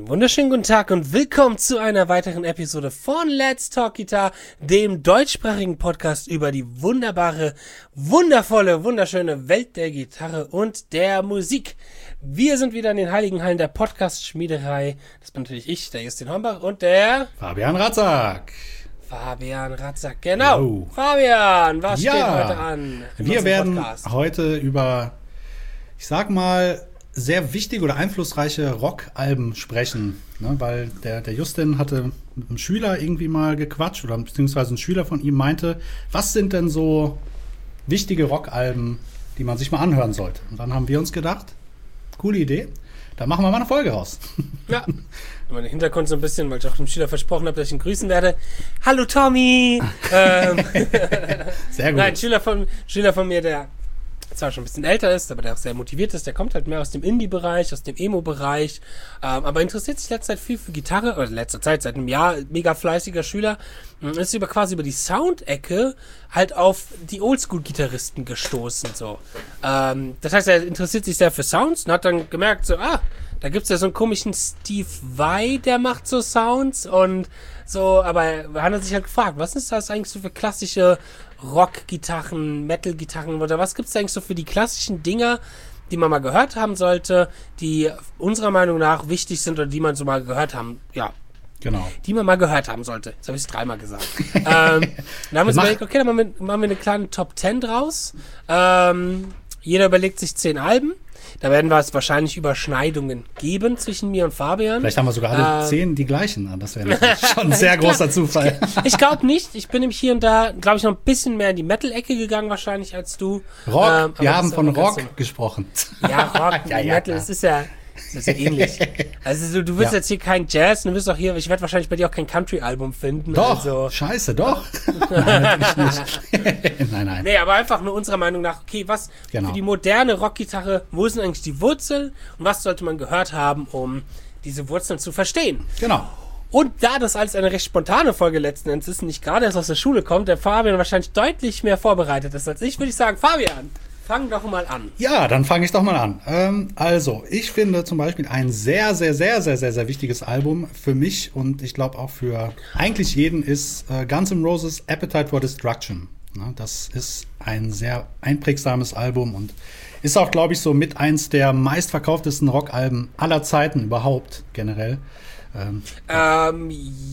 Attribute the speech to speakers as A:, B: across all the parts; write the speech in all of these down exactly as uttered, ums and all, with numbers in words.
A: Einen wunderschönen guten Tag und willkommen zu einer weiteren Episode von Let's Talk Guitar, dem deutschsprachigen Podcast über die wunderbare, wundervolle, wunderschöne Welt der Gitarre und der Musik. Wir sind wieder in den heiligen Hallen der Podcast-Schmiederei. Das bin natürlich ich, der Justin Hombach und der
B: Fabian Ratzak.
A: Fabian Ratzak, genau.
B: Yo.
A: Fabian, was
B: ja,
A: steht heute an?
B: Wir werden Podcast? heute über, ich sag mal, sehr wichtige oder einflussreiche Rockalben sprechen, ne? Weil der, der Justin hatte mit einem Schüler irgendwie mal gequatscht oder beziehungsweise ein Schüler von ihm meinte, was sind denn so wichtige Rockalben, die man sich mal anhören sollte? Und dann haben wir uns gedacht, coole Idee, da machen wir mal eine Folge raus.
A: Ja, mein Hintergrund so ein bisschen, weil ich auch dem Schüler versprochen habe, dass ich ihn grüßen werde. Hallo Tommy! ähm,
B: sehr gut.
A: Nein, Schüler von, Schüler von mir, der zwar schon ein bisschen älter ist, aber der auch sehr motiviert ist, der kommt halt mehr aus dem Indie-Bereich, aus dem Emo-Bereich, ähm, aber interessiert sich letzte Zeit viel für Gitarre, oder letzter Zeit, seit einem Jahr, mega fleißiger Schüler, ist über quasi über die Soundecke halt auf die Oldschool-Gitarristen gestoßen, so. Ähm, das heißt, er interessiert sich sehr für Sounds und hat dann gemerkt, so, ah, da gibt's ja so einen komischen Steve Vai, der macht so Sounds und so, aber er hat sich halt gefragt, was ist das eigentlich so für klassische Rock-Gitarren, Metal-Gitarren oder was gibt's da eigentlich so für die klassischen Dinger, die man mal gehört haben sollte, die unserer Meinung nach wichtig sind oder die man so mal gehört haben, ja.
B: Genau.
A: Die man mal gehört haben sollte. Jetzt habe ich es dreimal gesagt. ähm, dann haben wir uns überlegt, okay, dann machen wir, machen wir eine kleine Top Ten draus. Ähm, jeder überlegt sich zehn Alben. Da werden wir es wahrscheinlich Überschneidungen geben zwischen mir und Fabian.
B: Vielleicht haben wir sogar alle ähm, zehn die gleichen. Das wäre schon ein sehr großer Zufall.
A: Ich glaube nicht. Ich bin nämlich hier und da, glaube ich, noch ein bisschen mehr in die Metal-Ecke gegangen wahrscheinlich als du.
B: Rock? Ähm, wir haben von Rock
A: so
B: gesprochen.
A: Ja, Rock,
B: ja, ja,
A: Metal, das ist ja... Das ist ja ähnlich. Also du, du willst ja. jetzt hier kein Jazz, du wirst auch hier, ich werde wahrscheinlich bei dir auch kein Country-Album finden.
B: Doch,
A: also.
B: Scheiße, doch. Nein, natürlich nicht. nein, nein.
A: Nee, aber einfach nur unserer Meinung nach, okay, was genau. Für die moderne Rockgitarre, wo sind eigentlich die Wurzeln und was sollte man gehört haben, um diese Wurzeln zu verstehen?
B: Genau.
A: Und da das alles eine recht spontane Folge letzten Endes ist und nicht gerade erst aus der Schule kommt, der Fabian wahrscheinlich deutlich mehr vorbereitet ist als ich, würde ich sagen, Fabian, fang doch mal an.
B: Ja, dann fange ich doch mal an. Ähm, also, ich finde zum Beispiel ein sehr, sehr, sehr, sehr, sehr, sehr wichtiges Album für mich und ich glaube auch für eigentlich jeden ist äh, Guns N' Roses Appetite for Destruction. Na, das ist ein sehr einprägsames Album und ist auch, glaube ich, so mit eins der meistverkauftesten Rockalben aller Zeiten überhaupt generell.
A: Ähm, ähm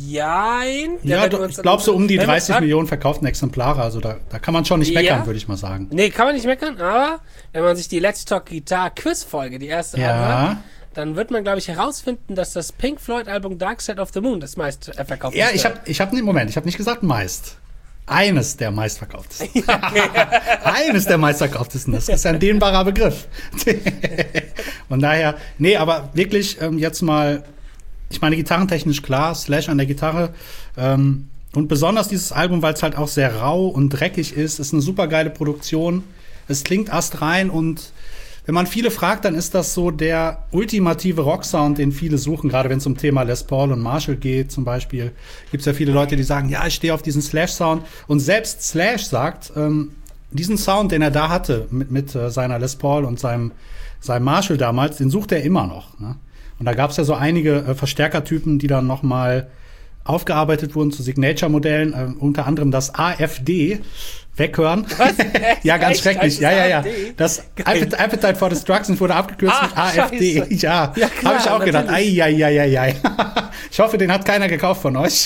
A: jein.
B: Ja, du, ich glaube so um die dreißig Millionen verkauften Exemplare, also da, da kann man schon nicht meckern, ja. würde ich mal sagen.
A: Nee, kann man nicht meckern, aber wenn man sich die Let's Talk Guitar Quiz-Folge, die erste
B: ja.
A: anhört, dann wird man, glaube ich, herausfinden, dass das Pink Floyd-Album Dark Side of the Moon das meist verkaufte ist.
B: Ja, ich habe, ich hab, nee, Moment, ich habe nicht gesagt meist. Eines der meistverkauftesten.
A: Ja, okay.
B: Eines der meistverkauftesten. Das ist ein dehnbarer Begriff. Von daher, nee, aber wirklich ähm, jetzt mal, ich meine, gitarrentechnisch klar, Slash an der Gitarre. Ähm, und besonders dieses Album, weil es halt auch sehr rau und dreckig ist, ist eine super geile Produktion. Es klingt astrein und wenn man viele fragt, dann ist das so der ultimative Rocksound, den viele suchen, gerade wenn es um Thema Les Paul und Marshall geht zum Beispiel. Gibt es ja viele Leute, die sagen, ja, ich stehe auf diesen Slash-Sound. Und selbst Slash sagt, ähm, diesen Sound, den er da hatte mit, mit äh, seiner Les Paul und seinem, seinem Marshall damals, den sucht er immer noch, ne? Und da gab es ja so einige äh, Verstärkertypen, die dann noch mal aufgearbeitet wurden zu Signature-Modellen, äh, unter anderem das A F D. Weghören.
A: Was?
B: Ja, ganz Echt? schrecklich. Ja, ja, ja. Das Appetite, Appetite for Destruction wurde abgekürzt
A: Ach,
B: mit A F D.
A: Scheiße.
B: Ja,
A: ja
B: habe ich auch natürlich. gedacht. Ei, ei, ei, ei, ei. Ich hoffe, den hat keiner gekauft von euch.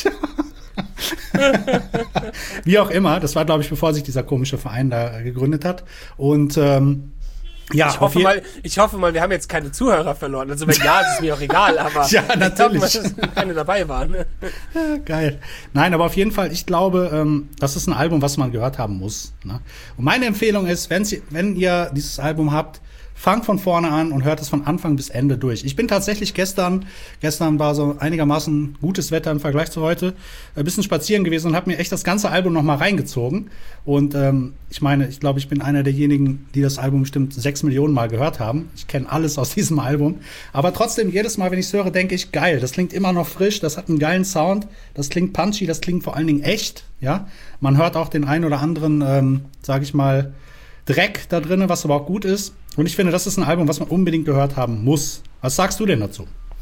B: Wie auch immer. Das war, glaube ich, bevor sich dieser komische Verein da gegründet hat. Und ähm, ja,
A: ich hoffe mal, ich hoffe mal, wir haben jetzt keine Zuhörer verloren. Also wenn ja, ist es mir auch egal, aber
B: ja, natürlich.
A: Ich glaube, dass keine dabei waren.
B: Ja, geil. Nein, aber auf jeden Fall, ich glaube, ähm, das ist ein Album, was man gehört haben muss. Ne? Und meine Empfehlung ist, wenn, Sie, wenn ihr dieses Album habt, fangt von vorne an und hört es von Anfang bis Ende durch. Ich bin tatsächlich gestern, gestern war so einigermaßen gutes Wetter im Vergleich zu heute, ein bisschen spazieren gewesen und habe mir echt das ganze Album noch mal reingezogen. Und ähm, ich meine, ich glaube, ich bin einer derjenigen, die das Album bestimmt sechs Millionen Mal gehört haben. Ich kenne alles aus diesem Album. Aber trotzdem, jedes Mal, wenn ich es höre, denke ich, geil, das klingt immer noch frisch, das hat einen geilen Sound, das klingt punchy, das klingt vor allen Dingen echt. Ja, man hört auch den einen oder anderen, ähm, sage ich mal, Dreck da drin, was aber auch gut ist. Und ich finde, das ist ein Album, was man unbedingt gehört haben muss. Was sagst du denn dazu?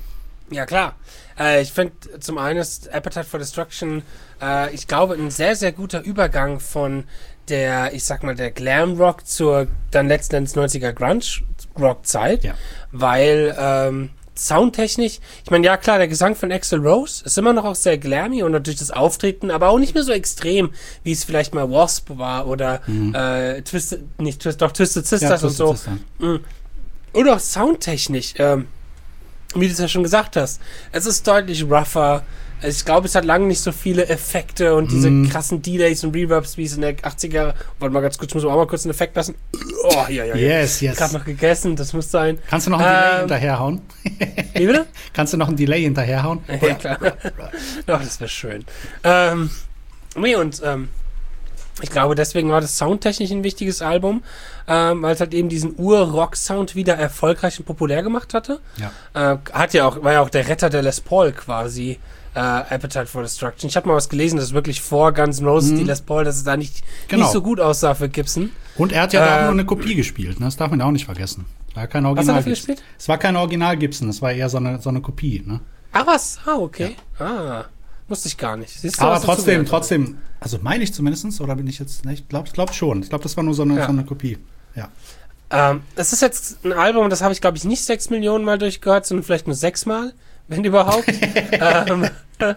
A: Ja, klar. Äh, ich finde, zum einen ist Appetite for Destruction, äh, ich glaube, ein sehr, sehr guter Übergang von der, ich sag mal, der Glam-Rock zur dann letzten Endes neunziger Grunge-Rock-Zeit,
B: Ja.
A: weil ähm, soundtechnisch, ich meine, ja klar, der Gesang von Axl Rose ist immer noch auch sehr glammy und natürlich das Auftreten, aber auch nicht mehr so extrem, wie es vielleicht mal Wasp war oder
B: Mhm.
A: äh, Twisted, nicht Twisted, doch Twisted
B: Ja,
A: Sisters und
B: Twisted
A: so.
B: Sister.
A: Mhm. Und auch soundtechnisch, ähm, wie du es ja schon gesagt hast, es ist deutlich rougher. Ich glaube, es hat lange nicht so viele Effekte und diese
B: Mm.
A: krassen Delays und Reverbs, wie es in der achtziger. Warte mal ganz kurz, ich muss auch mal kurz einen Effekt lassen. Oh, ja, ja, ja.
B: Yes, yes.
A: Gerade noch gegessen, das muss sein.
B: Kannst du noch ein Delay
A: Ähm,
B: hinterherhauen?
A: Wie bitte?
B: Kannst du noch ein Delay hinterherhauen?
A: Ja, klar. Doch, das wäre schön. Ähm, nee, und ähm, ich glaube, deswegen war das soundtechnisch ein wichtiges Album, ähm, weil es halt eben diesen Ur-Rock-Sound wieder erfolgreich und populär gemacht hatte.
B: Ja.
A: Äh, hat ja auch, war ja auch der Retter der Les Paul quasi, äh, Appetite for Destruction. Ich habe mal was gelesen, dass wirklich vor Guns N' Roses
B: Mhm.
A: die Les Paul, dass es da nicht,
B: Genau.
A: nicht so gut aussah für Gibson.
B: Und er hat ja da auch
A: Ähm,
B: nur eine Kopie gespielt, ne? Das darf man auch nicht vergessen. Es war kein
A: Was
B: Original
A: hat er für
B: Gibson.
A: gespielt?
B: Es war kein Original Gibson, es war eher so eine, so eine Kopie, ne?
A: Ah, was? Ah, okay. Ah, wusste ich gar nicht. Siehst du,
B: Aber
A: was dazu
B: trotzdem,
A: gelernt habe?
B: trotzdem, also meine ich zumindest, oder bin ich jetzt, ne, ich glaube ich glaub schon. Ich glaube, das war nur so eine,
A: Ja.
B: so eine Kopie. Ja.
A: Ähm, das ist jetzt ein Album, das habe ich, glaube ich, nicht sechs Millionen Mal durchgehört, sondern vielleicht nur sechs Mal, wenn überhaupt. ähm,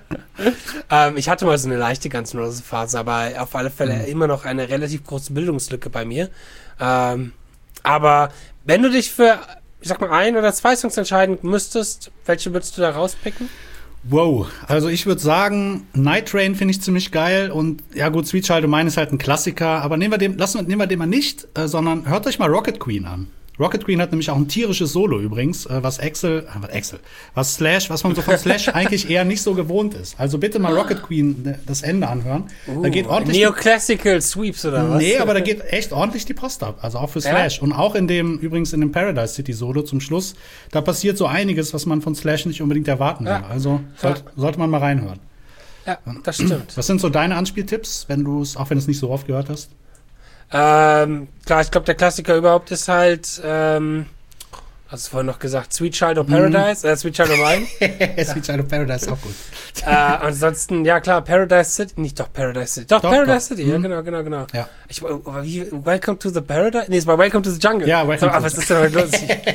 A: ähm, ich hatte mal so eine leichte Guns N' Roses Phase, aber auf alle Fälle
B: Mhm.
A: immer noch eine relativ große Bildungslücke bei mir. Ähm, aber wenn du dich für, ich sag mal, ein oder zwei Songs entscheiden müsstest, welche würdest du da rauspicken?
B: Wow, also ich würde sagen, Night Train finde ich ziemlich geil und ja gut, Sweet Child O' Mine ist halt ein Klassiker, aber nehmen wir den, lassen wir, nehmen wir den mal nicht, äh, sondern hört euch mal Rocket Queen an. Rocket Queen hat nämlich auch ein tierisches Solo übrigens, äh, was Axl, äh, was Axl, was Slash, was man so von Slash eigentlich eher nicht so gewohnt ist. Also bitte mal Rocket Queen äh, das Ende anhören. da geht ordentlich
A: Neoclassical Sweeps oder was?
B: Nee, aber da geht echt ordentlich die Post ab. Also auch für Slash.
A: Ja?
B: Und auch in dem, übrigens in dem Paradise City Solo zum Schluss, da passiert so einiges, was man von Slash nicht unbedingt erwarten will.
A: Ja.
B: Also sollt, sollte man mal reinhören.
A: Ja, das stimmt.
B: Was sind so deine Anspieltipps, wenn du es, auch wenn du es nicht so oft gehört hast?
A: Ähm, klar, ich glaube, der Klassiker überhaupt ist halt, ähm, hast du vorhin noch gesagt, Sweet Child O' Paradise, äh, Sweet Child O' Mine.
B: Sweet Child O' Paradise ist auch gut.
A: äh, ansonsten, ja klar, Paradise City, nicht doch Paradise City, doch,
B: Doch,
A: Paradise
B: doch.
A: City, ja
B: Mhm.
A: genau, genau, genau.
B: Ja.
A: Ich, aber wie, Welcome to the Paradise? Nee, es war Welcome to the Jungle.
B: Ja, Welcome
A: so,
B: to
A: aber
B: the-
A: was ist denn heute los?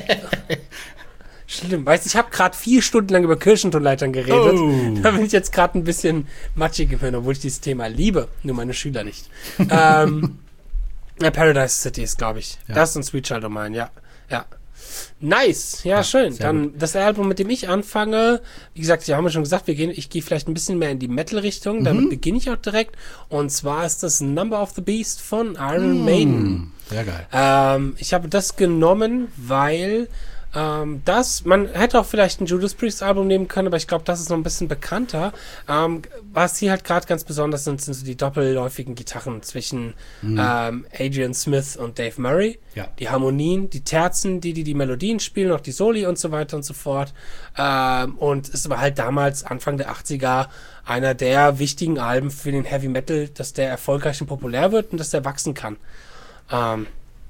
A: Schlimm, weißt du, ich habe gerade vier Stunden lang über Kirchentonleitern geredet.
B: Oh.
A: Da bin ich jetzt gerade ein bisschen matschig geworden, obwohl ich dieses Thema liebe, nur meine Schüler nicht. ähm, ja, Paradise City ist, glaube ich.
B: Ja.
A: Das und Sweet Child O' Mine, ja. Ja. Nice, ja,
B: Ja,
A: schön.
B: sehr
A: Dann das Album, mit dem ich anfange, wie gesagt, wir haben ja schon gesagt, wir gehen, ich gehe vielleicht ein bisschen mehr in die Metal-Richtung,
B: Mhm.
A: damit beginne ich auch direkt. Und zwar ist das Number of the Beast von Iron Maiden.
B: Hm, sehr geil.
A: Ähm, ich habe das genommen, weil ähm, das, man hätte auch vielleicht ein Judas Priest Album nehmen können, aber ich glaube, das ist noch ein bisschen bekannter. Ähm, was hier halt gerade ganz besonders sind, sind so die doppelläufigen Gitarren zwischen ähm, Adrian Smith und Dave Murray.
B: Ja.
A: Die Harmonien, die Terzen, die, die die Melodien spielen, auch die Soli und so weiter und so fort. Ähm, und es war halt damals, Anfang der achtziger, einer der wichtigen Alben für den Heavy Metal, dass der erfolgreich und populär wird und dass der wachsen kann. Ähm,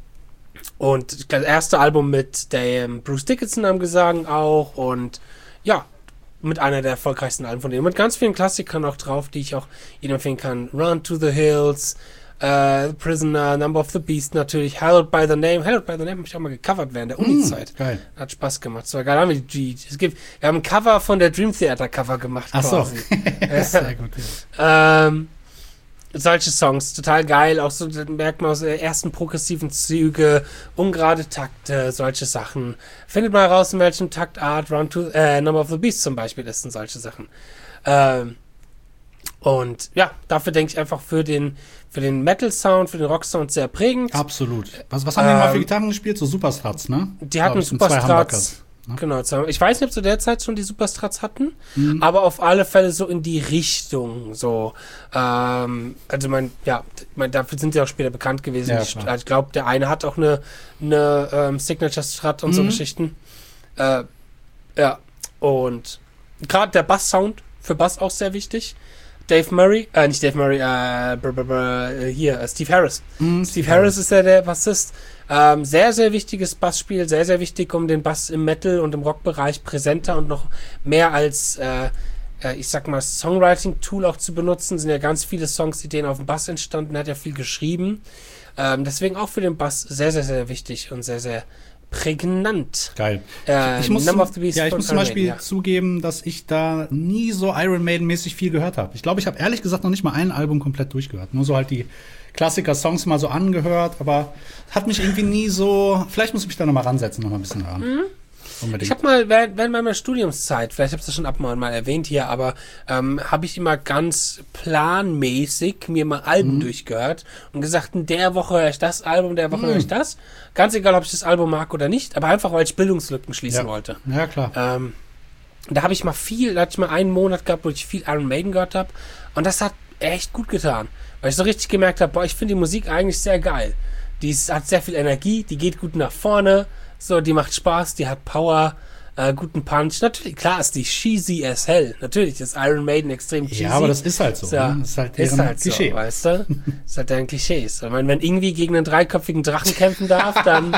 A: und das erste Album mit dem Bruce Dickinson am Gesang auch und ja, mit einer der erfolgreichsten Alben von denen. Mit ganz vielen Klassikern auch drauf, die ich auch jedem empfehlen kann. Run to the Hills, äh, Prisoner, Number of the Beast natürlich, Hallowed by the Name. Hallowed by the Name habe ich auch mal gecovert während der Uni-Zeit.
B: Hm, geil.
A: Hat Spaß gemacht. Es war geil. Haben wir, die, es gibt, wir haben ein Cover von der Dream Theater Cover gemacht.
B: Ach so.
A: quasi.
B: Sehr gut. Ja.
A: Ähm, solche Songs, total geil, auch so da merkt man aus der ersten progressiven Züge, ungerade Takte, solche Sachen. Findet mal raus, in welchem Taktart Run to, äh, Number of the Beast zum Beispiel ist und solche Sachen. Ähm, und ja, dafür denke ich einfach für den, für den Metal-Sound, für den Rock-Sound sehr prägend.
B: Absolut. Was, was haben die mal für
A: Ähm,
B: Gitarren gespielt? So Superstrats, ne?
A: Die hatten
B: Glaub ich, sind zwei
A: Superstrats.
B: Humbuckers, ne?
A: Genau, zwei- ich weiß nicht, ob zu der Zeit schon die Superstrats hatten,
B: Mhm.
A: aber auf alle Fälle so in die Richtung. So, ähm, also mein, ja, mein, dafür sind sie auch später bekannt gewesen.
B: Ja,
A: ich
B: klar.
A: ich glaube, der eine hat auch eine, eine ähm, Signature Strat und so
B: Mhm.
A: Geschichten. Äh, ja, und gerade der Bass-Sound für Bass auch sehr wichtig. Dave Murray, äh, nicht Dave Murray, äh, br br br, hier, äh, Steve Harris.
B: Mhm,
A: Steve Harris ist ja der Bassist. Ähm, sehr, sehr wichtiges Bassspiel, sehr, sehr wichtig, um den Bass im Metal- und im Rockbereich präsenter und noch mehr als, äh, äh, ich sag mal, Songwriting-Tool auch zu benutzen. Sind ja ganz viele Songs-Ideen auf dem Bass entstanden, hat ja viel geschrieben. Ähm, deswegen auch für den Bass sehr, sehr, sehr wichtig und sehr, sehr prägnant.
B: Geil.
A: Äh,
B: ich muss,
A: Number of the Beast
B: ja, ich
A: von
B: muss zum
A: Iron
B: Beispiel
A: Maiden, ja.
B: zugeben, dass ich da nie so Iron Maiden-mäßig viel gehört habe. Ich glaube, ich habe ehrlich gesagt noch nicht mal ein Album komplett durchgehört. Nur so halt die Klassiker-Songs mal so angehört, aber hat mich irgendwie nie so. Vielleicht muss ich mich da noch mal ransetzen, noch mal ein bisschen hören.
A: Mhm.
B: Unbedingt.
A: Ich habe mal während, während meiner Studiumszeit, vielleicht habe ich das schon ab und an mal erwähnt hier, aber ähm, habe ich immer ganz planmäßig mir mal Alben
B: Mhm.
A: durchgehört und gesagt, in der Woche höre ich das Album, in der Woche
B: Mhm.
A: höre ich das. Ganz egal, ob ich das Album mag oder nicht, aber einfach, weil ich Bildungslücken schließen
B: Ja.
A: wollte.
B: Ja, klar.
A: Ähm, da habe ich mal viel, da hatte ich mal einen Monat gehabt, wo ich viel Iron Maiden gehört habe und das hat echt gut getan, weil ich so richtig gemerkt habe, boah, ich finde die Musik eigentlich sehr geil. Die ist, hat sehr viel Energie, die geht gut nach vorne, so, die macht Spaß, die hat Power, äh, guten Punch. Natürlich, klar ist die cheesy as hell. Natürlich ist Iron Maiden extrem cheesy.
B: Ja, aber das ist halt so.
A: Ja,
B: ne? Das ist halt
A: ist
B: deren
A: halt
B: Klischee.
A: so, weißt du? Ist halt deren Klischees. Ich meine, wenn irgendwie gegen einen dreiköpfigen Drachen kämpfen darf, dann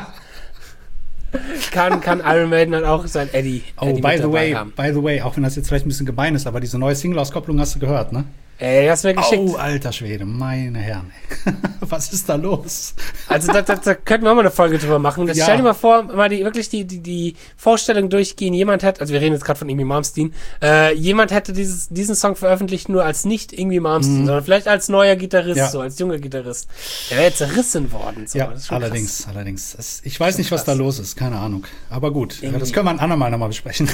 A: kann, kann Iron Maiden dann auch sein Eddie,
B: Oh,
A: Eddie
B: by
A: mit
B: the
A: dabei
B: way,
A: haben.
B: by the way, auch wenn das jetzt vielleicht ein bisschen gemein ist, aber diese neue Single-Auskopplung hast du gehört, ne?
A: Ey, hast du mir geschickt.
B: Oh, alter Schwede, meine Herren. Was ist da los?
A: Also da, da, da könnten wir auch mal eine Folge drüber machen. Das
B: Ja.
A: Stell dir mal vor, mal die wirklich die, die, die Vorstellung durchgehen. Jemand hätte, also wir reden jetzt gerade von Ingwie Malmsteen, äh, jemand hätte dieses, diesen Song veröffentlicht nur als nicht Ingwie Malmsteen,
B: Mhm.
A: sondern vielleicht als neuer Gitarrist,
B: Ja.
A: so als junger Gitarrist. Der wäre jetzt zerrissen worden. So.
B: Ja,
A: Das ist schon
B: allerdings,
A: krass.
B: allerdings. Es, ich weiß nicht, was
A: krass.
B: da los ist, keine Ahnung. Aber gut,
A: Irgendwie.
B: das können wir ein andermal nochmal besprechen.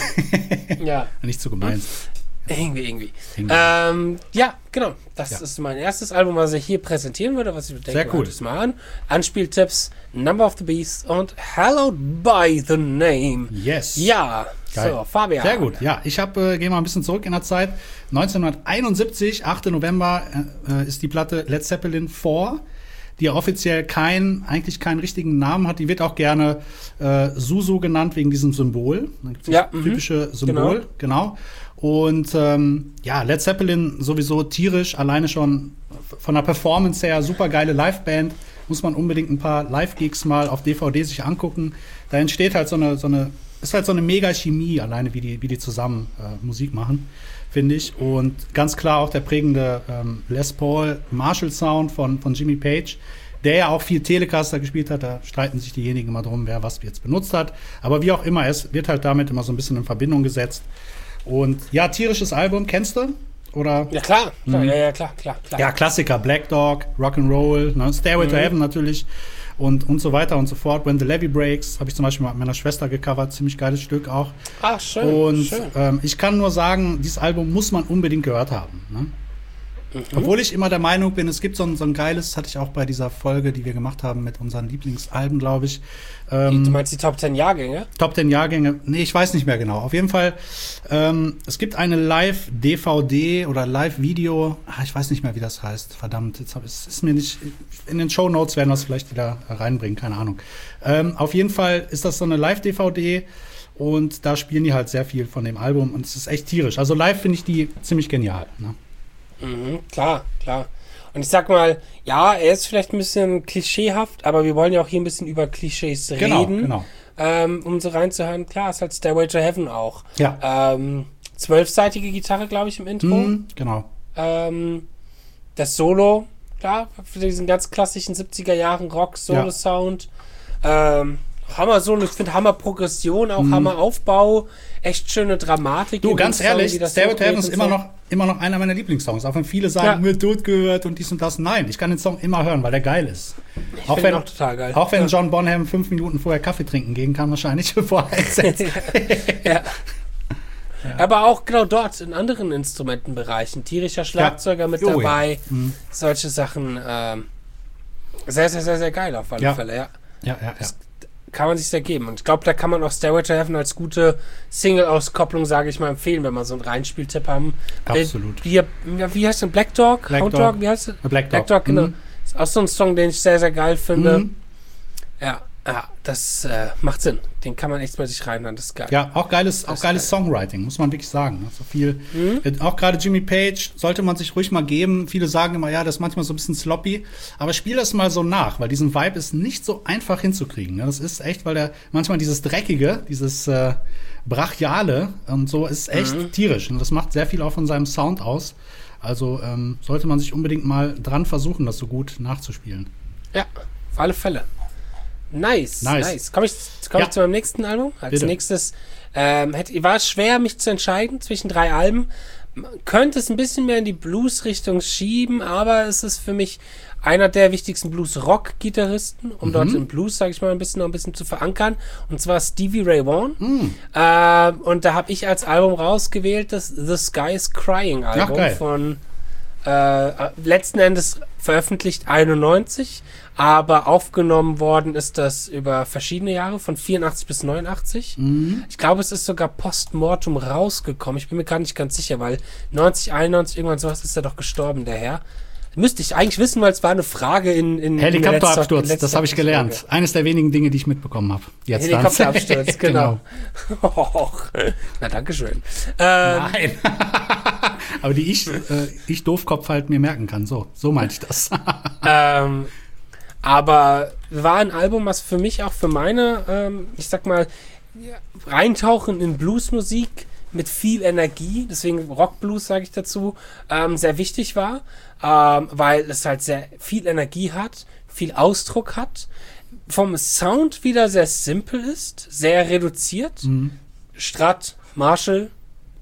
A: Ja,
B: Nicht zu gemein.
A: irgendwie, irgendwie.
B: Irgendwie.
A: Ähm, ja, genau. Das
B: Ja.
A: ist mein erstes Album, was ich hier präsentieren würde, was ich denke,
B: Sehr cool.
A: hört es mal an. Anspieltipps, Number of the Beast und Hallowed by the Name.
B: Yes.
A: Ja,
B: Geil.
A: so, Fabian.
B: Sehr gut. Ja, ich habe, äh, gehe mal ein bisschen zurück in der Zeit. neunzehnhunderteinundsiebzig, achter November, äh, ist die Platte Led Zeppelin vier, die ja offiziell kein, eigentlich keinen richtigen Namen hat. Die wird auch gerne äh, Susu genannt wegen diesem Symbol. Da gibt's das
A: Ja, mhm.
B: typische Symbol, genau. Und ähm, ja, Led Zeppelin sowieso tierisch, alleine schon von der Performance her, super geile Liveband. Muss man unbedingt ein paar Live-Gigs mal auf D V D sich angucken. Da entsteht halt so eine, so eine, ist halt so eine mega Chemie, alleine wie die, wie die zusammen äh, Musik machen, finde ich. Und ganz klar auch der prägende ähm, Les Paul Marshall Sound von, von Jimmy Page, der ja auch viel Telecaster gespielt hat. Da streiten sich diejenigen immer drum, wer was jetzt benutzt hat. Aber wie auch immer, es wird halt damit immer so ein bisschen in Verbindung gesetzt. Und ja, tierisches Album, kennst du? Oder?
A: Ja, klar. klar
B: Mhm.
A: Ja, ja, klar, klar, klar.
B: Ja, Klassiker, Black Dog, Rock'n'Roll, ne? Stairway to
A: Mhm.
B: Heaven natürlich und, und so weiter und so fort. When the Levee Breaks, habe ich zum Beispiel mit meiner Schwester gecovert, ziemlich geiles Stück auch.
A: Ach, schön.
B: Und
A: schön.
B: ähm, ich kann nur sagen, dieses Album muss man unbedingt gehört haben. Ne?
A: Mhm.
B: Obwohl ich immer der Meinung bin, es gibt so ein, so ein geiles, hatte ich auch bei dieser Folge, die wir gemacht haben mit unseren Lieblingsalben, glaube ich. Ähm,
A: Du meinst die Top Ten Jahrgänge?
B: Top zehn Jahrgänge, nee, ich weiß nicht mehr genau. Auf jeden Fall, ähm, es gibt eine Live-D V D oder Live-Video, ah, ich weiß nicht mehr, wie das heißt, verdammt, jetzt hab, es ist mir nicht, in den Shownotes werden wir es vielleicht wieder reinbringen, keine Ahnung. Ähm, auf jeden Fall ist das so eine Live-D V D und da spielen die halt sehr viel von dem Album und es ist echt tierisch. Also live finde ich die ziemlich genial. Ne?
A: Mhm, klar, klar. Und ich sag mal, ja, er ist vielleicht ein bisschen klischeehaft, aber wir wollen ja auch hier ein bisschen über Klischees
B: Genau,
A: reden.
B: genau.
A: Ähm, um so reinzuhören, klar, ist halt Stairway to Heaven auch.
B: Ja.
A: Ähm, zwölfseitige Gitarre, glaube ich, im Intro.
B: Mhm, genau.
A: Ähm, das Solo, klar, für diesen ganz klassischen siebziger Jahren Rock-Solo-Sound. Ähm, Hammer Solo, ich finde Hammer Progression, auch Hammer Aufbau, echt schöne Dramatik.
B: Du,
A: in dem
B: ganz
A: Song,
B: ehrlich,
A: wie das
B: Stairway to
A: hochgeht
B: Heaven ist
A: und
B: immer
A: so.
B: noch, immer noch einer meiner Lieblingssongs. Auch wenn viele sagen,
A: Ja.
B: mir tot gehört und dies und das. Nein, ich kann den Song immer hören, weil der geil ist.
A: Ich
B: auch
A: find
B: wenn,
A: ihn auch total geil.
B: Auch wenn
A: Ja.
B: John Bonham fünf Minuten vorher Kaffee trinken gehen kann, wahrscheinlich, bevor er einsetzt.
A: ja. Aber auch genau dort in anderen Instrumentenbereichen. Tierischer Schlagzeuger mit
B: Oh, ja.
A: dabei.
B: Mhm.
A: Solche Sachen. Ähm, sehr, sehr, sehr, sehr geil auf alle
B: Ja.
A: Fälle, ja.
B: Ja, ja, ja.
A: Kann man sich sehr geben. Und ich glaube, da kann man auch Stairway to Heaven als gute Single-Auskopplung, sage ich mal, empfehlen, wenn man so einen Reinspieltipp haben.
B: Absolut.
A: Äh, wie, wie, wie heißt denn? Black Dog?
B: Black
A: Hound
B: Dog.
A: Dog? Wie heißt es?
B: Black Dog.
A: Black Dog, genau.
B: Mhm.
A: Ist auch so ein Song, den ich sehr, sehr geil finde.
B: Mhm.
A: Ja, ja, das äh, macht Sinn. Den kann man echt bei sich reinhören, das ist geil.
B: Ja, auch geiles,
A: Das
B: auch
A: ist
B: geiles
A: geil.
B: Songwriting, muss man wirklich sagen. Also viel,
A: Mhm.
B: äh, auch gerade Jimmy Page sollte man sich ruhig mal geben. Viele sagen immer, ja, das ist manchmal so ein bisschen sloppy. Aber spiel das mal so nach, weil diesen Vibe ist nicht so einfach hinzukriegen. Ne? Das ist echt, weil der manchmal dieses Dreckige, dieses äh, Brachiale und so ist echt
A: Mhm.
B: tierisch. Und das macht sehr viel auch von seinem Sound aus. Also ähm, sollte man sich unbedingt mal dran versuchen, das so gut nachzuspielen.
A: Ja, auf alle Fälle. Nice,
B: Nice.
A: nice. Komme ich, komm
B: Ja.
A: ich zu meinem nächsten Album? Als
B: Bitte.
A: nächstes ähm, hätte, war es schwer, mich zu entscheiden zwischen drei Alben. Man könnte es ein bisschen mehr in die Blues-Richtung schieben, aber es ist für mich einer der wichtigsten Blues-Rock-Gitarristen, um
B: Mhm.
A: dort im Blues, sage ich mal, ein bisschen noch ein bisschen zu verankern. Und zwar Stevie Ray Vaughan.
B: Mhm.
A: Ähm, und da habe ich als Album rausgewählt das The Sky is Crying
B: Ach,
A: Album
B: geil.
A: von äh, letzten Endes veröffentlicht einundneunzig, aber aufgenommen worden ist das über verschiedene Jahre, von vierundachtzig bis neunundachtzig.
B: Mhm.
A: Ich glaube, es ist sogar postmortem rausgekommen. Ich bin mir gar nicht ganz sicher, weil neunzig, einundneunzig, irgendwann sowas ist er doch gestorben, der Herr. Müsste ich eigentlich wissen, weil es war eine Frage in, in
B: Helikopterabsturz,
A: in der letzten-
B: das habe ich gelernt.
A: Folge.
B: Eines der wenigen Dinge, die ich mitbekommen habe. Jetzt dann.
A: Helikopterabsturz, genau. Och, na, danke schön. Ähm,
B: Nein. Aber die ich, äh, ich Doofkopf halt mir merken kann. So, so meinte ich das.
A: Ähm, aber war ein Album, was für mich auch für meine, ähm, ich sag mal, ja, Reintauchen in Bluesmusik mit viel Energie, deswegen Rockblues sage ich dazu, ähm, sehr wichtig war, ähm, weil es halt sehr viel Energie hat, viel Ausdruck hat, vom Sound wieder sehr simpel ist, sehr reduziert.
B: Mhm.
A: Strat, Marshall,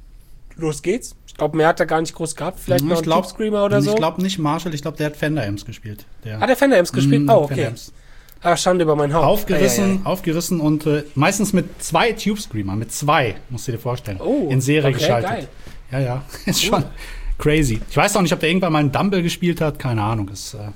A: los geht's. Ich glaube, mehr hat er gar nicht groß gehabt. Vielleicht
B: Mhm,
A: noch
B: ich
A: ein
B: glaub-
A: Tube Screamer oder so.
B: Ich glaube nicht Marshall, ich glaube, der hat Fender Amps gespielt. Der,
A: Hat der Fender Amps gespielt?
B: Mhm,
A: Oh,
B: Fender
A: okay.
B: Amps.
A: Ah, Schande über mein Haupt.
B: Aufgerissen,
A: Ei, ei, ei.
B: aufgerissen und äh, meistens mit zwei Tube Screamer, mit zwei, musst du dir vorstellen.
A: Oh,
B: in Serie
A: okay,
B: geschaltet.
A: geil.
B: Ja, ja, ist schon crazy. Ich weiß auch nicht, ob der irgendwann mal einen Dumble gespielt hat, keine Ahnung. Ist, äh,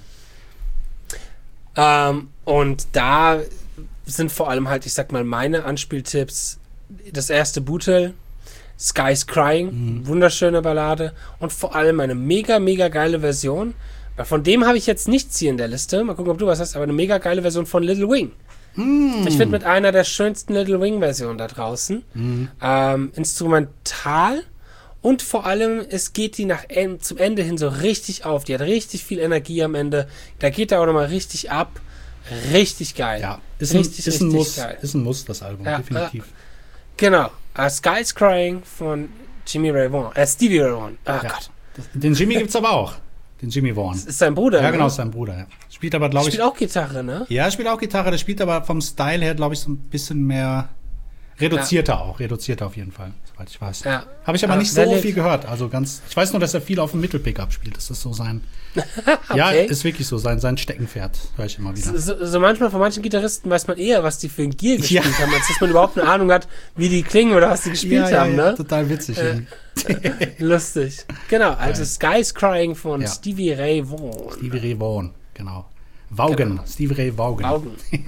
A: Ähm, und da sind vor allem halt, ich sag mal, meine Anspieltipps. Das erste Bootle, Sky's Crying, wunderschöne Ballade und vor allem eine mega, mega geile Version. Weil von dem habe ich jetzt nichts hier in der Liste. Mal gucken, ob du was hast, aber eine mega geile Version von Little Wing. Ich finde mit einer der schönsten Little Wing-Versionen da draußen. Ähm, instrumental und vor allem, es geht die nach en zum Ende hin so richtig auf. Die hat richtig viel Energie am Ende. Da geht er auch nochmal richtig ab. Richtig geil.
B: ja, ist, ein,
A: richtig,
B: ist, ein
A: richtig
B: Muss,
A: geil.
B: ist ein Muss, das Album,
A: Ja,
B: definitiv.
A: Genau. Uh, Sky's Crying von Jimmy Ray Vaughan. Äh, Stevie Ray Vaughan. Oh
B: Ja.
A: Gott.
B: Das, den Jimmy gibt's aber auch. Den Jimmy Vaughan.
A: Das ist sein Bruder,
B: Ja, genau,
A: ne?
B: ist sein Bruder. Ja. Spielt aber, glaube ich.
A: Spielt auch Gitarre, ne?
B: Ja, spielt auch Gitarre. Der spielt aber vom Style her, glaube ich, so ein bisschen mehr reduzierter auch. Reduzierter auf jeden Fall, soweit ich weiß.
A: Ja.
B: Habe ich aber
A: Ah,
B: nicht
A: der
B: so
A: lebt.
B: viel gehört. Also ganz. Ich weiß nur, dass er viel auf dem Mittelpickup spielt. Das ist so sein.
A: Okay.
B: Ja, ist wirklich so sein, sein Steckenpferd. Höre ich immer wieder.
A: So, so manchmal von manchen Gitarristen weiß man eher, was die für ein Gear
B: Ja.
A: gespielt haben, als dass man überhaupt eine Ahnung hat, wie die klingen oder was die gespielt
B: ja, ja,
A: haben,
B: ja,
A: ne?
B: total witzig.
A: Äh,
B: irgendwie.
A: Lustig. Genau, also Sky's Crying von
B: Ja.
A: Stevie Ray Vaughan.
B: Stevie Ray Vaughan, genau. Vaughan,
A: Genau.
B: Stevie Ray Vaughan.
A: Augen.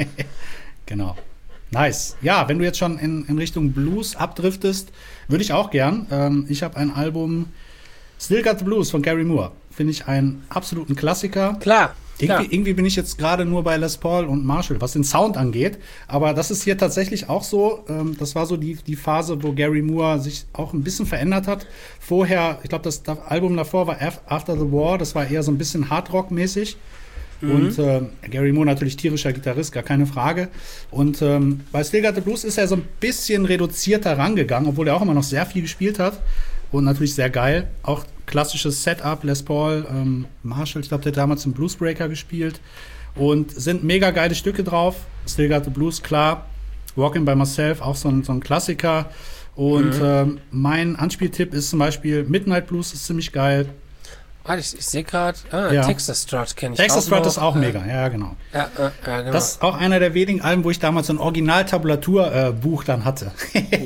B: Genau. Nice. Ja, wenn du jetzt schon in, in Richtung Blues abdriftest, würde ich auch gern. Ähm, ich habe ein Album Still Got the Blues von Gary Moore. Finde ich einen absoluten Klassiker.
A: Klar. klar.
B: Irgendwie, irgendwie bin ich jetzt gerade nur bei Les Paul und Marshall, was den Sound angeht. Aber das ist hier tatsächlich auch so. Ähm, das war so die, die Phase, wo Gary Moore sich auch ein bisschen verändert hat. Vorher, ich glaube, das, das Album davor war After the War. Das war eher so ein bisschen Hardrock-mäßig. Und äh, Gary Moore natürlich tierischer Gitarrist, gar keine Frage. Und ähm, bei Still Got the Blues ist er so ein bisschen reduzierter rangegangen, obwohl er auch immer noch sehr viel gespielt hat. Und natürlich sehr geil. Auch klassisches Setup, Les Paul, ähm, Marshall, ich glaube, der hat damals einen Bluesbreaker gespielt. Und sind mega geile Stücke drauf. Still Got the Blues, klar. Walking by Myself, auch so ein, so ein Klassiker. Und
A: Mhm.
B: ähm, mein Anspieltipp ist zum Beispiel Midnight Blues, ist ziemlich geil.
A: Warte, ich, ich sehe gerade, ah,
B: Ja.
A: Texas Strut kenne ich
B: Texas
A: auch
B: Strut
A: noch.
B: ist auch
A: Äh,
B: mega, ja, genau.
A: Ja, ja, ja, genau.
B: Das ist auch einer der wenigen Alben, wo ich damals so ein Original-Tabulatur-Buch äh, dann hatte.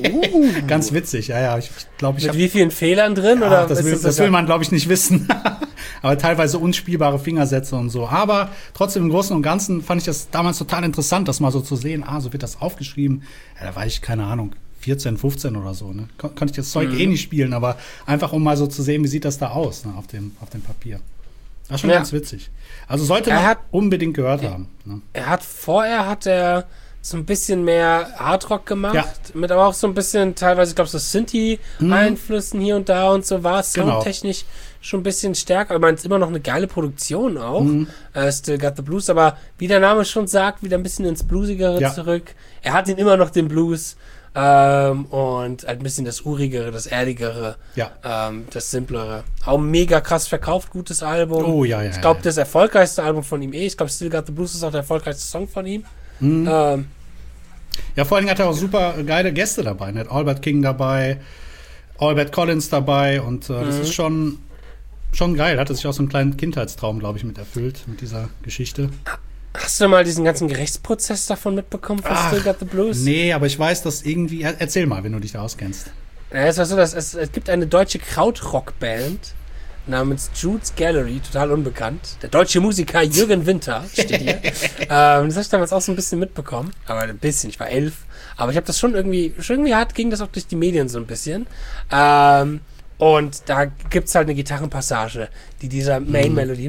B: Ganz witzig, ja, ja. Ich glaube, ich
A: Mit
B: habe.
A: wie vielen Fehlern drin?
B: Ja,
A: oder
B: das,
A: ist
B: will,
A: das
B: das
A: sogar-
B: will man, glaube ich, nicht wissen. Aber teilweise unspielbare Fingersätze und so. Aber trotzdem im Großen und Ganzen fand ich das damals total interessant, das mal so zu sehen. Ah, so wird das aufgeschrieben. Ja, da war ich, keine Ahnung, vierzehn, fünfzehn oder so. Ne? Kon konnte ich das Zeug
A: Mhm.
B: eh nicht spielen, aber einfach um mal so zu sehen, wie sieht das da aus, ne, auf dem, auf dem Papier. Das ist schon
A: Ja.
B: ganz witzig. Also sollte
A: Er
B: man
A: hat-
B: unbedingt gehört haben. Ne?
A: Er hat vorher hat er so ein bisschen mehr Hardrock gemacht,
B: Ja.
A: mit aber auch so ein bisschen teilweise, ich glaube, so Synthie-Einflüssen hier und da und so war es
B: Genau.
A: soundtechnisch schon ein bisschen stärker, aber man ist immer noch eine geile Produktion auch,
B: Mhm.
A: äh, Still Got the Blues, aber wie der Name schon sagt, wieder ein bisschen ins Bluesigere
B: Ja.
A: zurück. Er hat ihn immer noch, den Blues, ähm, und halt ein bisschen das Urigere, das Erdigere,
B: Ja.
A: ähm, das Simplere. Auch mega krass verkauft, gutes Album.
B: Oh, ja, ja,
A: Ich glaube,
B: ja.
A: das erfolgreichste Album von ihm eh. Ich glaube, Still Got the Blues ist auch der erfolgreichste Song von ihm.
B: Mhm.
A: Ähm,
B: Ja, vor allen Dingen hat er auch super geile Gäste dabei. Er hat Albert King dabei, Albert Collins dabei und äh, das
A: Mhm.
B: ist schon, schon geil. Hatte sich auch so einen kleinen Kindheitstraum, glaube ich, mit erfüllt, mit dieser Geschichte.
A: Hast du mal diesen ganzen Gerichtsprozess davon mitbekommen von
B: Ach,
A: Still Got the Blues?
B: Nee, aber ich weiß, dass irgendwie. er- Erzähl mal, wenn du dich da auskennst.
A: Ja, es war so, dass es, es gibt eine deutsche Krautrock-Band namens Jude's Gallery, total unbekannt. Der deutsche Musiker Jürgen Winter steht hier. ähm, das habe ich damals auch so ein bisschen mitbekommen. Aber ein bisschen, ich war elf. Aber ich habe das schon irgendwie, schon irgendwie hart ging das auch durch die Medien so ein bisschen. Ähm, und da gibt's halt eine Gitarrenpassage, die dieser Main-Melodie.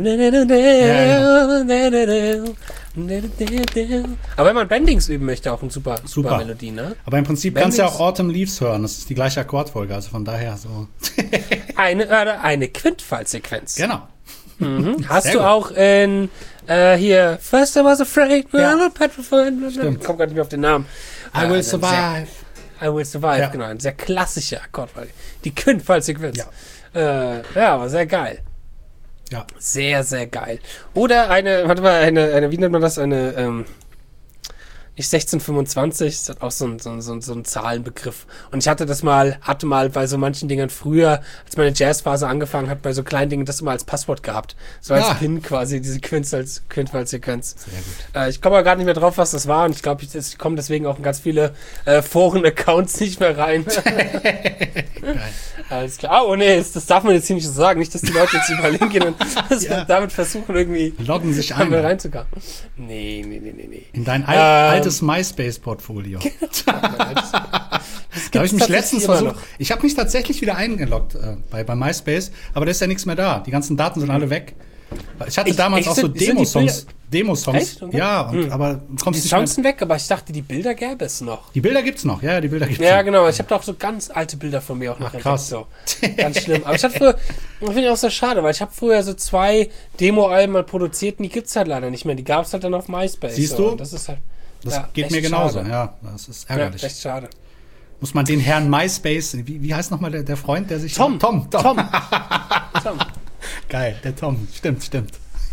A: Aber wenn man Bendings üben möchte, auch eine super, super,
B: Super.
A: Melodie, ne?
B: Aber im Prinzip
A: Wenn
B: kannst du ja
A: ich's-
B: auch Autumn Leaves hören. Das ist die gleiche Akkordfolge, also von daher so.
A: Eine, äh, eine Quintfallsequenz.
B: Genau.
A: Mhm. Hast
B: Sehr
A: du
B: gut.
A: auch in äh, hier First I was afraid,
B: Ja.
A: I was petrified.
B: Stimmt.
A: Ich komme gerade nicht mehr auf den Namen.
B: I
A: Äh,
B: will
A: ein
B: survive.
A: Sehr, I will survive,
B: Ja.
A: genau. Ein sehr klassischer Akkordfolge. Die Quintfallsequenz.
B: Ja.
A: Äh, ja, aber sehr geil.
B: Ja.
A: Sehr, sehr geil. Oder eine, warte mal, eine, eine wie nennt man das? Eine, ähm, nicht sechzehn fünfundzwanzig, das hat auch so ein, so, ein, so, ein, so ein Zahlenbegriff. Und ich hatte das mal, hatte mal bei so manchen Dingen früher, als meine Jazzphase angefangen hat, bei so kleinen Dingen das immer als Passwort gehabt. So als
B: Ah.
A: Pin quasi, diese Quintfalls- Quintfallsequenz.
B: Sehr gut.
A: Äh, ich komme aber gar nicht mehr drauf, was das war. Und ich glaube, ich, ich komme deswegen auch in ganz viele äh, Foren-Accounts nicht mehr rein.
B: Geil.
A: Alles klar. Oh nee, das, das darf man jetzt hier nicht so sagen. Nicht, dass die Leute jetzt überall hingehen und das
B: Ja.
A: damit versuchen, irgendwie
B: Loggen sich
A: einmal
B: ein.
A: reinzukommen. Nee, nee, nee, nee, nee.
B: In dein al
A: Ähm.
B: altes MySpace-Portfolio.
A: Das
B: Da habe ich
A: gibt's
B: mich
A: tatsächlich
B: letztens
A: immer
B: versucht.
A: noch.
B: Ich habe mich tatsächlich wieder eingeloggt äh, bei, bei MySpace, aber da ist ja nichts mehr da. Die ganzen Daten sind alle weg. Ich hatte
A: Ich-
B: damals
A: ich
B: auch so
A: sind- sind die
B: Demo-Songs. Demo-Songs.
A: Echt? Okay.
B: Ja, und,
A: Hm.
B: aber du kommst
A: Die
B: nicht mehr.
A: Songs sind weg, aber ich dachte, die Bilder gäbe es noch.
B: Die Bilder gibt's noch. Ja, ja, die Bilder gibt's
A: Ja,
B: noch.
A: genau. Ich habe da auch so ganz alte Bilder von mir auch noch
B: Ach, krass.
A: So. Ganz schlimm. Aber ich hatte früher, das finde ich auch sehr schade, weil ich habe früher so zwei Demo-Alben mal produziert und die gibt's halt leider nicht mehr. Die gab's halt dann auf MySpace.
B: Siehst
A: so.
B: du?
A: Und das ist halt,
B: Das
A: ja,
B: geht
A: echt
B: mir genauso.
A: schade.
B: Ja, das ist
A: Ja,
B: ärgerlich.
A: echt schade.
B: Muss man den Herrn MySpace, wie, wie heißt nochmal der, der Freund, der sich...
A: Tom.
B: Tom, Tom.
A: Tom. Tom.
B: Geil, der Tom. Stimmt, stimmt.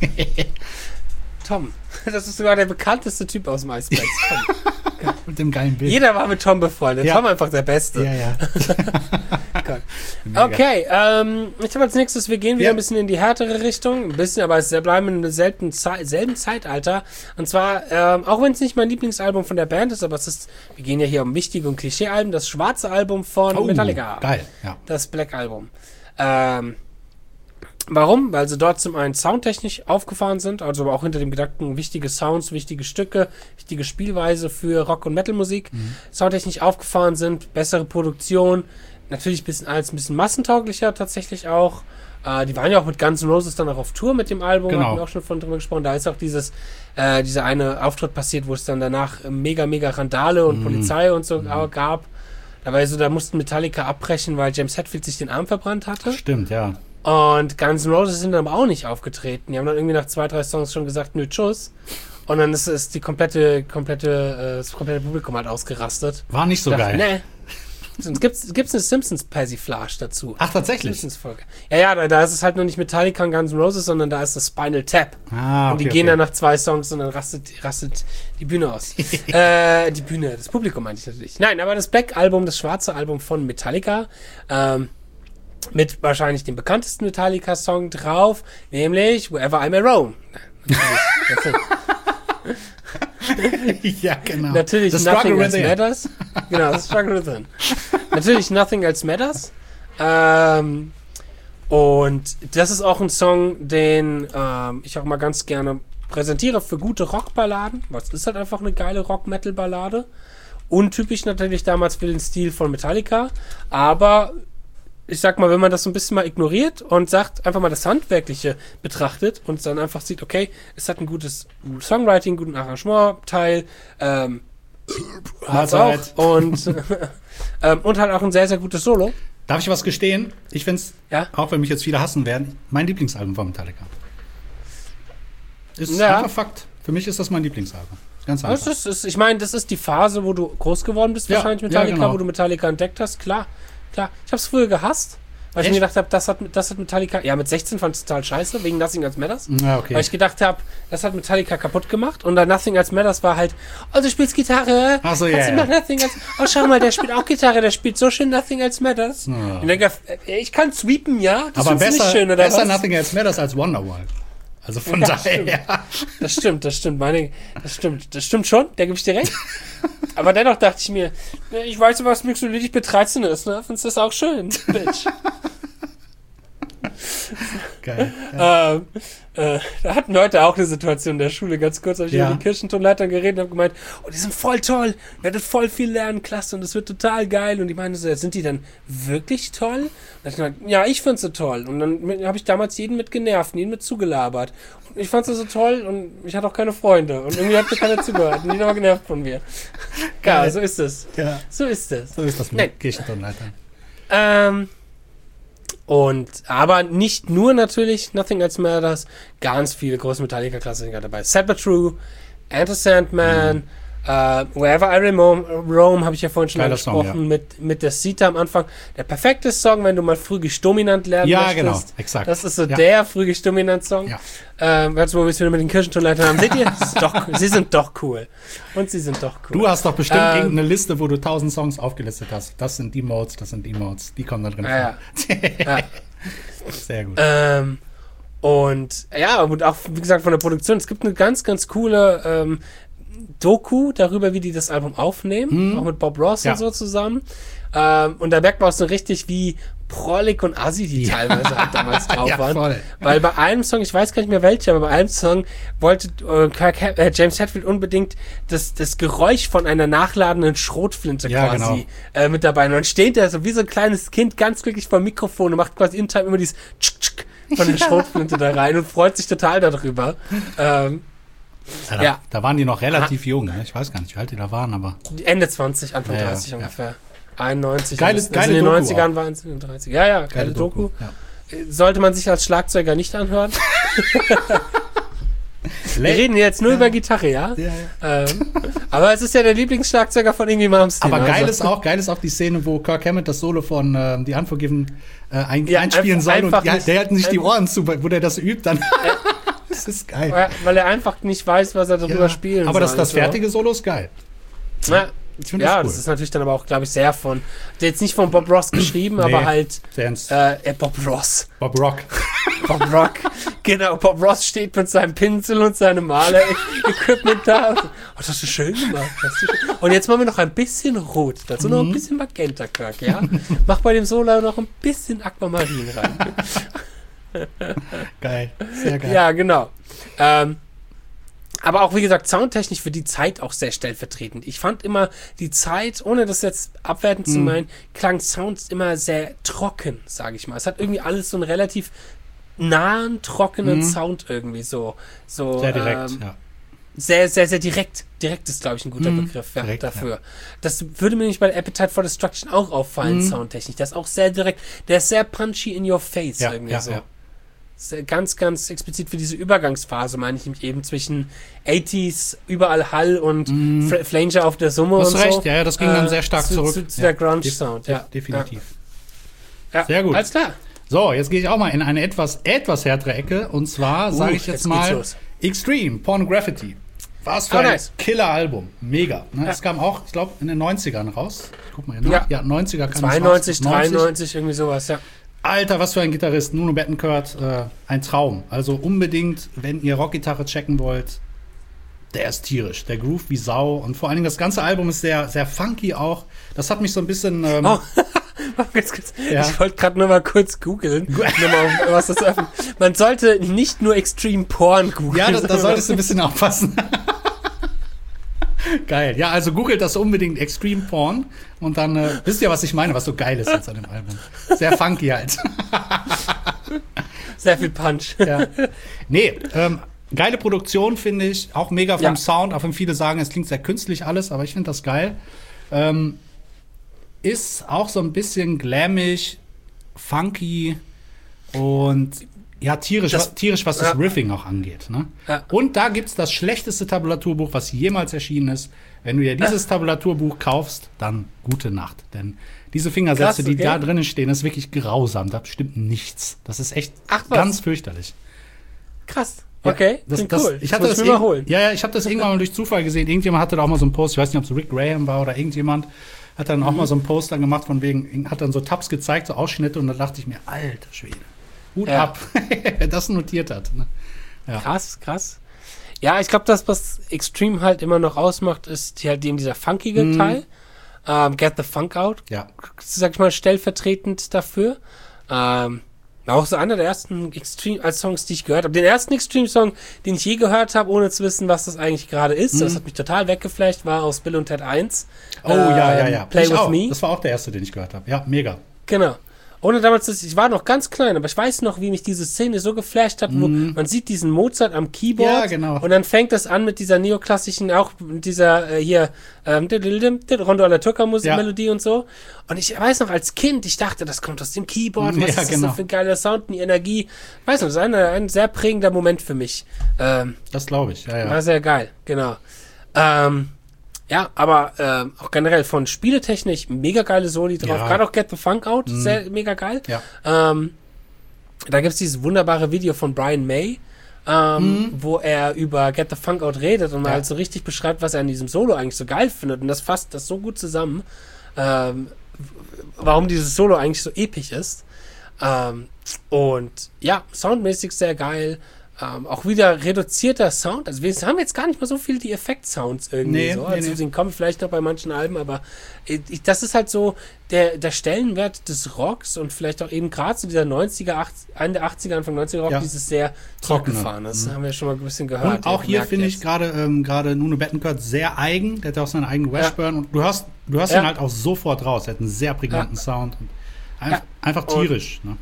A: Tom. Das ist sogar der bekannteste Typ aus MySpace. Tom.
B: Mit dem geilen Bild.
A: Jeder war mit Tom befreundet.
B: Ja.
A: Tom einfach der Beste.
B: Ja, ja.
A: Gott.
B: Mega.
A: Okay, ähm, ich habe als nächstes, wir gehen wieder
B: Ja.
A: ein bisschen in die härtere Richtung, ein bisschen, aber es bleiben in einem selben, Ze selben Zeitalter. Und zwar, ähm, auch wenn es nicht mein Lieblingsalbum von der Band ist, aber es ist, wir gehen ja hier um wichtige und Klischee-Alben, das schwarze Album von
B: Oh,
A: Metallica.
B: geil, ja.
A: Das Black Album. Ähm, warum? Weil sie dort zum einen soundtechnisch aufgefahren sind, also aber auch hinter dem Gedanken wichtige Sounds, wichtige Stücke, wichtige Spielweise für Rock- und Metalmusik, soundtechnisch aufgefahren sind, bessere Produktion, natürlich ein bisschen alles ein bisschen massentauglicher tatsächlich auch. Äh, die waren ja auch mit Guns N' Roses dann auch auf Tour mit dem Album,
B: Genau.
A: hatten wir auch schon von drüber gesprochen. Da ist auch dieses, äh, dieser eine Auftritt passiert, wo es dann danach äh, mega, mega Randale und Polizei und so äh, gab. Da war so, da mussten Metallica abbrechen, weil James Hetfield sich den Arm verbrannt hatte.
B: Stimmt, ja.
A: Und Guns N' Roses sind dann aber auch nicht aufgetreten. Die haben dann irgendwie nach zwei, drei Songs schon gesagt, nö, tschüss. Und dann ist, ist die komplette, komplette, äh, das komplette Publikum halt ausgerastet.
B: War nicht so
A: Dachte,
B: geil.
A: Nee. Sonst gibt's, gibt's eine Simpsons-Persiflage dazu.
B: Ach, tatsächlich?
A: Simpsons-Folge. Ja, ja, da, da ist es halt nur nicht Metallica und Guns N' Roses, sondern da ist das Spinal Tap.
B: Ah,
A: Und die
B: okay,
A: gehen
B: okay.
A: dann nach zwei Songs und dann rastet, rastet die Bühne aus. äh, die Bühne, das Publikum meinte ich natürlich. Nein, aber das Black Album, das schwarze Album von Metallica, ähm, mit wahrscheinlich dem bekanntesten Metallica-Song drauf, nämlich Wherever I May Roam. Natürlich,
B: ja, genau.
A: natürlich
B: The
A: Nothing
B: Struggle
A: Else
B: Within.
A: Matters. Genau, The Struggle Within. Natürlich Nothing Else Matters. Ähm, und das ist auch ein Song, den ähm, ich auch mal ganz gerne präsentiere für gute Rockballaden. Was ist halt einfach eine geile Rock-Metal-Ballade. Untypisch natürlich damals für den Stil von Metallica. Aber ich sag mal, wenn man das so ein bisschen mal ignoriert und sagt, einfach mal das Handwerkliche betrachtet und dann einfach sieht, okay, es hat ein gutes Songwriting, guten Arrangement-Teil, ähm, Hat's auch. Und, ähm, und halt auch ein sehr, sehr gutes Solo.
B: Darf ich was gestehen? Ich finde es,
A: ja?
B: auch wenn mich jetzt viele hassen werden, mein Lieblingsalbum von Metallica. Ist
A: ja.
B: einfach Fakt. Für mich ist das mein Lieblingsalbum. Ganz einfach.
A: Das ist, ist, ich meine, das ist die Phase, wo du groß geworden bist,
B: ja,
A: wahrscheinlich Metallica,
B: ja, genau.
A: wo du Metallica entdeckt hast. Klar, klar. Ich habe es früher gehasst, weil Echt? ich mir gedacht habe, das hat, das hat Metallica, ja, mit sechzehn fand ich total scheiße, wegen Nothing Else Matters.
B: Ja, okay.
A: Weil ich gedacht habe, das hat Metallica kaputt gemacht und dann Nothing Else Matters war halt, oh, du spielst Gitarre.
B: Ach so, ja,
A: yeah,
B: ja.
A: Nothing else. Oh, schau mal, der spielt auch Gitarre, der spielt so schön Nothing Else Matters.
B: Ja.
A: Und dann, ich kann sweepen, ja? Das
B: aber besser,
A: nicht schön, oder
B: besser
A: was?
B: Nothing Else Matters als Wonderwall. Also von
A: ja,
B: daher.
A: Stimmt. Das stimmt, das stimmt. Meine, das stimmt, das stimmt schon, da gebe ich dir recht. Aber dennoch dachte ich mir, ich weiß, was Mixolydisch mit dreizehn ist, ne? Findest du das auch schön, Bitch?
B: Geil.
A: Ähm, äh, da hatten wir heute auch eine Situation in der Schule, ganz kurz, habe ich
B: ja.
A: über die Kirchentonleitern geredet und habe gemeint, oh, die sind voll toll, ihr werdet voll viel lernen, klasse, und das wird total geil. Und die meinen so, sind die dann wirklich toll? Und dann hab ich gesagt, ja, ich find's so toll. Und dann habe ich damals jeden mit genervt, jeden mit zugelabert. Und ich fand's so toll und ich hatte auch keine Freunde. Und irgendwie hat mir keiner zugehört und jeder war genervt von mir. Geil, ja, so ist es.
B: Ja.
A: So ist es.
B: So ist das mit Nein. Kirchentonleitern.
A: Ähm... Und, aber nicht nur natürlich Nothing Else Matters, ganz viele große Metallica-Klassiker dabei. Sad But True, Enter Sandman, mhm. uh, Wherever I Roam, Roam habe ich ja vorhin schon
B: Geiler
A: angesprochen,
B: Song, ja.
A: mit, mit der Sita am Anfang. Der perfekte Song, wenn du mal Frühgisch-Dominant lernen
B: ja,
A: möchtest.
B: Ja, genau, exakt.
A: Das ist so
B: ja.
A: der Frühgisch-Dominant-Song.
B: Ja.
A: Ähm, jetzt, wo wir es wieder mit den Kirchentoiletten haben, seht ihr, doch, sie sind doch cool. Und sie sind doch cool.
B: Du hast doch bestimmt
A: ähm,
B: irgendeine Liste, wo du tausend Songs aufgelistet hast. Das sind die Modes, das sind die Modes. Die kommen da drin
A: ja,
B: vor.
A: Ja.
B: Sehr gut.
A: Ähm, und ja, und auch, wie gesagt, von der Produktion. Es gibt eine ganz, ganz coole ähm, Doku darüber, wie die das Album aufnehmen. Mhm. Auch mit Bob Ross
B: ja.
A: und so zusammen. Ähm, und da merkt man auch so richtig, wie prollig und assi die ja. teilweise halt damals drauf
B: ja,
A: waren.
B: Voll.
A: Weil bei einem Song, ich weiß gar nicht mehr welcher, aber bei einem Song wollte äh, Kirk, äh, James Hetfield unbedingt das, das Geräusch von einer nachladenden Schrotflinte
B: ja,
A: quasi
B: genau.
A: äh, mit dabei. Und dann steht er so wie so ein kleines Kind ganz glücklich vor dem Mikrofon und macht quasi in Time immer dieses Tschk, Tschk von der Schrotflinte da rein und freut sich total darüber. Ähm,
B: ja, da,
A: ja.
B: da waren die noch relativ Aha. jung. Ne? Ich weiß gar nicht, wie alt die da waren, aber...
A: Ende zwanzig, Anfang
B: ja,
A: dreißig
B: ja.
A: ungefähr. einundneunzig.
B: Geile,
A: also
B: geile
A: in den
B: Doku
A: neunzigern
B: auch.
A: waren es in den dreißigern. Ja, ja, geile, geile Doku.
B: Doku. Ja.
A: Sollte man sich als Schlagzeuger nicht anhören. Wir reden jetzt nur ja. über Gitarre, ja?
B: ja,
A: ja. Ähm, aber es ist ja der Lieblingsschlagzeuger von Iggy Malmsteen.
B: Aber geil
A: also.
B: ist auch, geil ist auch die Szene, wo Kirk Hammett das Solo von äh, The Unforgiven äh, ein,
A: ja,
B: einspielen
A: einfach,
B: soll
A: einfach
B: und die, der halten sich die Ohren zu, wo der das übt dann.
A: Äh,
B: das ist geil.
A: Weil er einfach nicht weiß, was er darüber
B: ja,
A: spielen
B: aber
A: soll.
B: Aber das, das
A: so.
B: fertige Solo ist geil.
A: Ja,
B: ich
A: ja
B: das, cool.
A: das ist natürlich dann aber auch, glaube ich, sehr von, jetzt nicht von Bob Ross geschrieben, nee, aber halt äh, Bob Ross.
B: Bob Rock.
A: Bob Rock. Genau, Bob Ross steht mit seinem Pinsel und seinem Maler-Equipment da. Oh, das hast du schön gemacht. Hast du schön. Und jetzt machen wir noch ein bisschen Rot. Dazu noch ein bisschen Magenta, Kirk, ja? Mach bei dem Solo noch ein bisschen Aquamarin rein.
B: Geil, sehr geil.
A: Ja, genau. Ähm, aber auch, wie gesagt, soundtechnisch für die Zeit auch sehr stellvertretend. Ich fand immer die Zeit, ohne das jetzt abwertend mm. zu meinen, klang Sounds immer sehr trocken, sage ich mal. Es hat irgendwie alles so einen relativ nahen, trockenen mm. Sound irgendwie so. so
B: sehr direkt,
A: ähm,
B: ja.
A: Sehr, sehr, sehr direkt. Direkt ist, glaube ich, ein guter mm. Begriff ja,
B: direkt,
A: dafür.
B: Ja.
A: Das würde mir nicht bei Appetite for Destruction auch auffallen, mm. soundtechnisch. Der ist auch sehr direkt. Der ist sehr punchy in your face
B: ja,
A: irgendwie
B: ja,
A: so.
B: Ja.
A: Ganz, ganz explizit für diese Übergangsphase, meine ich nämlich eben zwischen achtziger überall Hall und mm. Fl- Flanger auf der Summe
B: Hast
A: und
B: recht,
A: so.
B: ja, das ging äh, dann sehr stark
A: zu,
B: zurück.
A: Zu, zu
B: ja.
A: der Grunge-Sound, ja.
B: Definitiv.
A: Ja.
B: Sehr gut.
A: Alles klar.
B: So, jetzt gehe ich auch mal in eine etwas, etwas härtere Ecke. Und zwar uh, sage ich jetzt, jetzt mal Extreme, Pornography. Was für oh, ein nice. Killer-Album. Mega. Ne? Ja. Es kam auch, ich glaube, in den neunzigern raus. Ich guck mal hier nach. Ja, ja neunziger kam
A: zweiundneunzig, dreiundneunzig, irgendwie sowas, ja.
B: Alter, was für ein Gitarrist. Nuno Bettencourt, äh, ein Traum. Also unbedingt, wenn ihr Rockgitarre checken wollt, der ist tierisch. Der Groove wie Sau. Und vor allen Dingen das ganze Album ist sehr, sehr funky auch. Das hat mich so ein bisschen... Ähm,
A: oh. Ganz kurz. Ja. Ich wollte gerade nur mal kurz googeln. was das öffnet. Man sollte nicht nur Extreme Porn googeln.
B: Ja, da, da solltest du ein bisschen aufpassen. Geil. Ja, also googelt das unbedingt, Extreme Porn. Und dann äh, wisst ihr, was ich meine, was so geil ist jetzt an dem Album. Sehr funky halt.
A: Sehr viel Punch.
B: Ja. Nee, ähm, geile Produktion, finde ich. Auch mega vom
A: Ja.
B: Sound, auch wenn viele sagen, es klingt sehr künstlich alles, aber ich finde das geil. Ähm, ist auch so ein bisschen glammig, funky und ja, tierisch,
A: Das-
B: was, tierisch, was das
A: ja.
B: Riffing auch angeht. Ne?
A: Ja.
B: Und da gibt's das schlechteste Tabulaturbuch, was jemals erschienen ist. Wenn du dir dieses Tabulaturbuch kaufst, dann gute Nacht. Denn diese Fingersätze,
A: Krass,
B: die
A: okay.
B: da drinnen stehen, ist wirklich grausam. Da stimmt nichts. Das ist echt
A: Ach, was?
B: ganz fürchterlich.
A: Krass.
B: Ja,
A: Okay,
B: das,
A: klingt
B: das,
A: cool.
B: Ich hatte
A: muss
B: das
A: ich mir mal
B: irg-
A: holen.
B: Ja, ja, ich habe das irgendwann mal durch Zufall gesehen. Irgendjemand hatte da auch mal so einen Post, ich weiß nicht, ob es Rick Graham war oder irgendjemand, hat dann auch
A: Mhm.
B: mal so einen Post dann gemacht, von wegen, hat dann so Tabs gezeigt, so Ausschnitte, und da dachte ich mir, alter Schwede, Hut
A: Ja.
B: ab, wer das notiert hat. Ne? Ja.
A: Krass, krass. Ja, ich glaube, das, was Extreme halt immer noch ausmacht, ist halt eben dieser funkige
B: Mhm.
A: Teil. Ähm, Get the Funk Out,
B: Ja.
A: sag ich mal, stellvertretend dafür. Ähm, auch so einer der ersten Extreme als Songs, die ich gehört habe. Den ersten Extreme-Song, den ich je gehört habe, ohne zu wissen, was das eigentlich gerade ist. Das hat mich total weggeflasht, war aus Bill und Ted eins.
B: Oh, ja, ja, ja.
A: Ähm, Play
B: Ich
A: with
B: auch.
A: Me.
B: Das war auch der erste, den ich gehört habe. Ja, mega.
A: Genau. Ohne damals, das, ich war noch ganz klein, aber ich weiß noch, wie mich diese Szene so geflasht hat, wo man sieht diesen Mozart am Keyboard.
B: Ja, genau.
A: Und dann fängt das an mit dieser neoklassischen, auch mit dieser äh, hier ähm, Rondo alla Turca Musik,
B: Ja.
A: Melodie und so. Und ich weiß noch, als Kind, ich dachte, das kommt aus dem Keyboard. Was
B: Ja,
A: ist das
B: genau.
A: so für ein geiler Sound und die Energie? Ich weiß noch, das ist ein, ein sehr prägender Moment für mich. Ähm,
B: Das glaube ich. Ja, ja.
A: war sehr geil, genau. Ähm, ja, aber ähm, auch generell von Spieletechnik mega geile Soli drauf.
B: Ja.
A: Gerade auch Get the Funk Out, sehr mega geil.
B: Ja.
A: Ähm, da gibt's dieses wunderbare Video von Brian May, ähm, wo er über Get the Funk Out redet und
B: Ja.
A: halt so richtig beschreibt, was er an diesem Solo eigentlich so geil findet. Und das fasst das so gut zusammen, ähm, warum dieses Solo eigentlich so episch ist. Ähm, und ja, soundmäßig sehr geil. Ähm, auch wieder reduzierter Sound. Also wir haben jetzt gar nicht mal so viel die Effekt-Sounds irgendwie
B: Nee,
A: so.
B: nee,
A: Also
B: nee.
A: den kommen vielleicht noch bei manchen Alben, aber ich, das ist halt so der, der Stellenwert des Rocks und vielleicht auch eben gerade so dieser neunziger, achtziger, Ende der achtziger, Anfang neunziger Rock,
B: Ja.
A: dieses sehr
B: Trockene.
A: zurückgefahren. Das haben wir schon mal ein bisschen gehört.
B: Und auch
A: ja,
B: hier
A: gemerkt
B: finde ich
A: jetzt.
B: gerade ähm, gerade Nuno Bettencourt sehr eigen. Der hat auch seinen eigenen Washburn. Und du hörst, du hörst
A: Ja.
B: ihn halt auch sofort raus. Er hat einen sehr prägnanten Sound. Und einf
A: Ja.
B: Einfach
A: Und-
B: tierisch. Ne?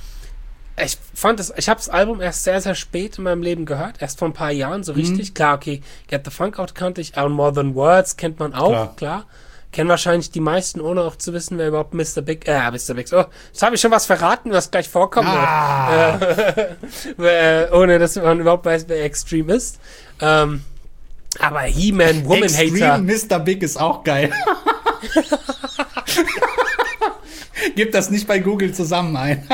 A: Ich fand das, ich habe das Album erst sehr, sehr spät in meinem Leben gehört, erst vor ein paar Jahren so richtig. Klar, okay, Get the Funk Out kannte ich, On More Than Words kennt man auch, klar.
B: Klar.
A: Kennen wahrscheinlich die meisten, ohne auch zu wissen, wer überhaupt Mister Big, äh, Mister Big, oh, jetzt habe ich schon was verraten, was gleich vorkommt.
B: Ah.
A: Äh, ohne dass man überhaupt weiß, wer Extreme ist. Ähm, aber He-Man, Woman Hater.
B: Extreme Mister Big ist auch geil. Gib das nicht bei Google zusammen ein.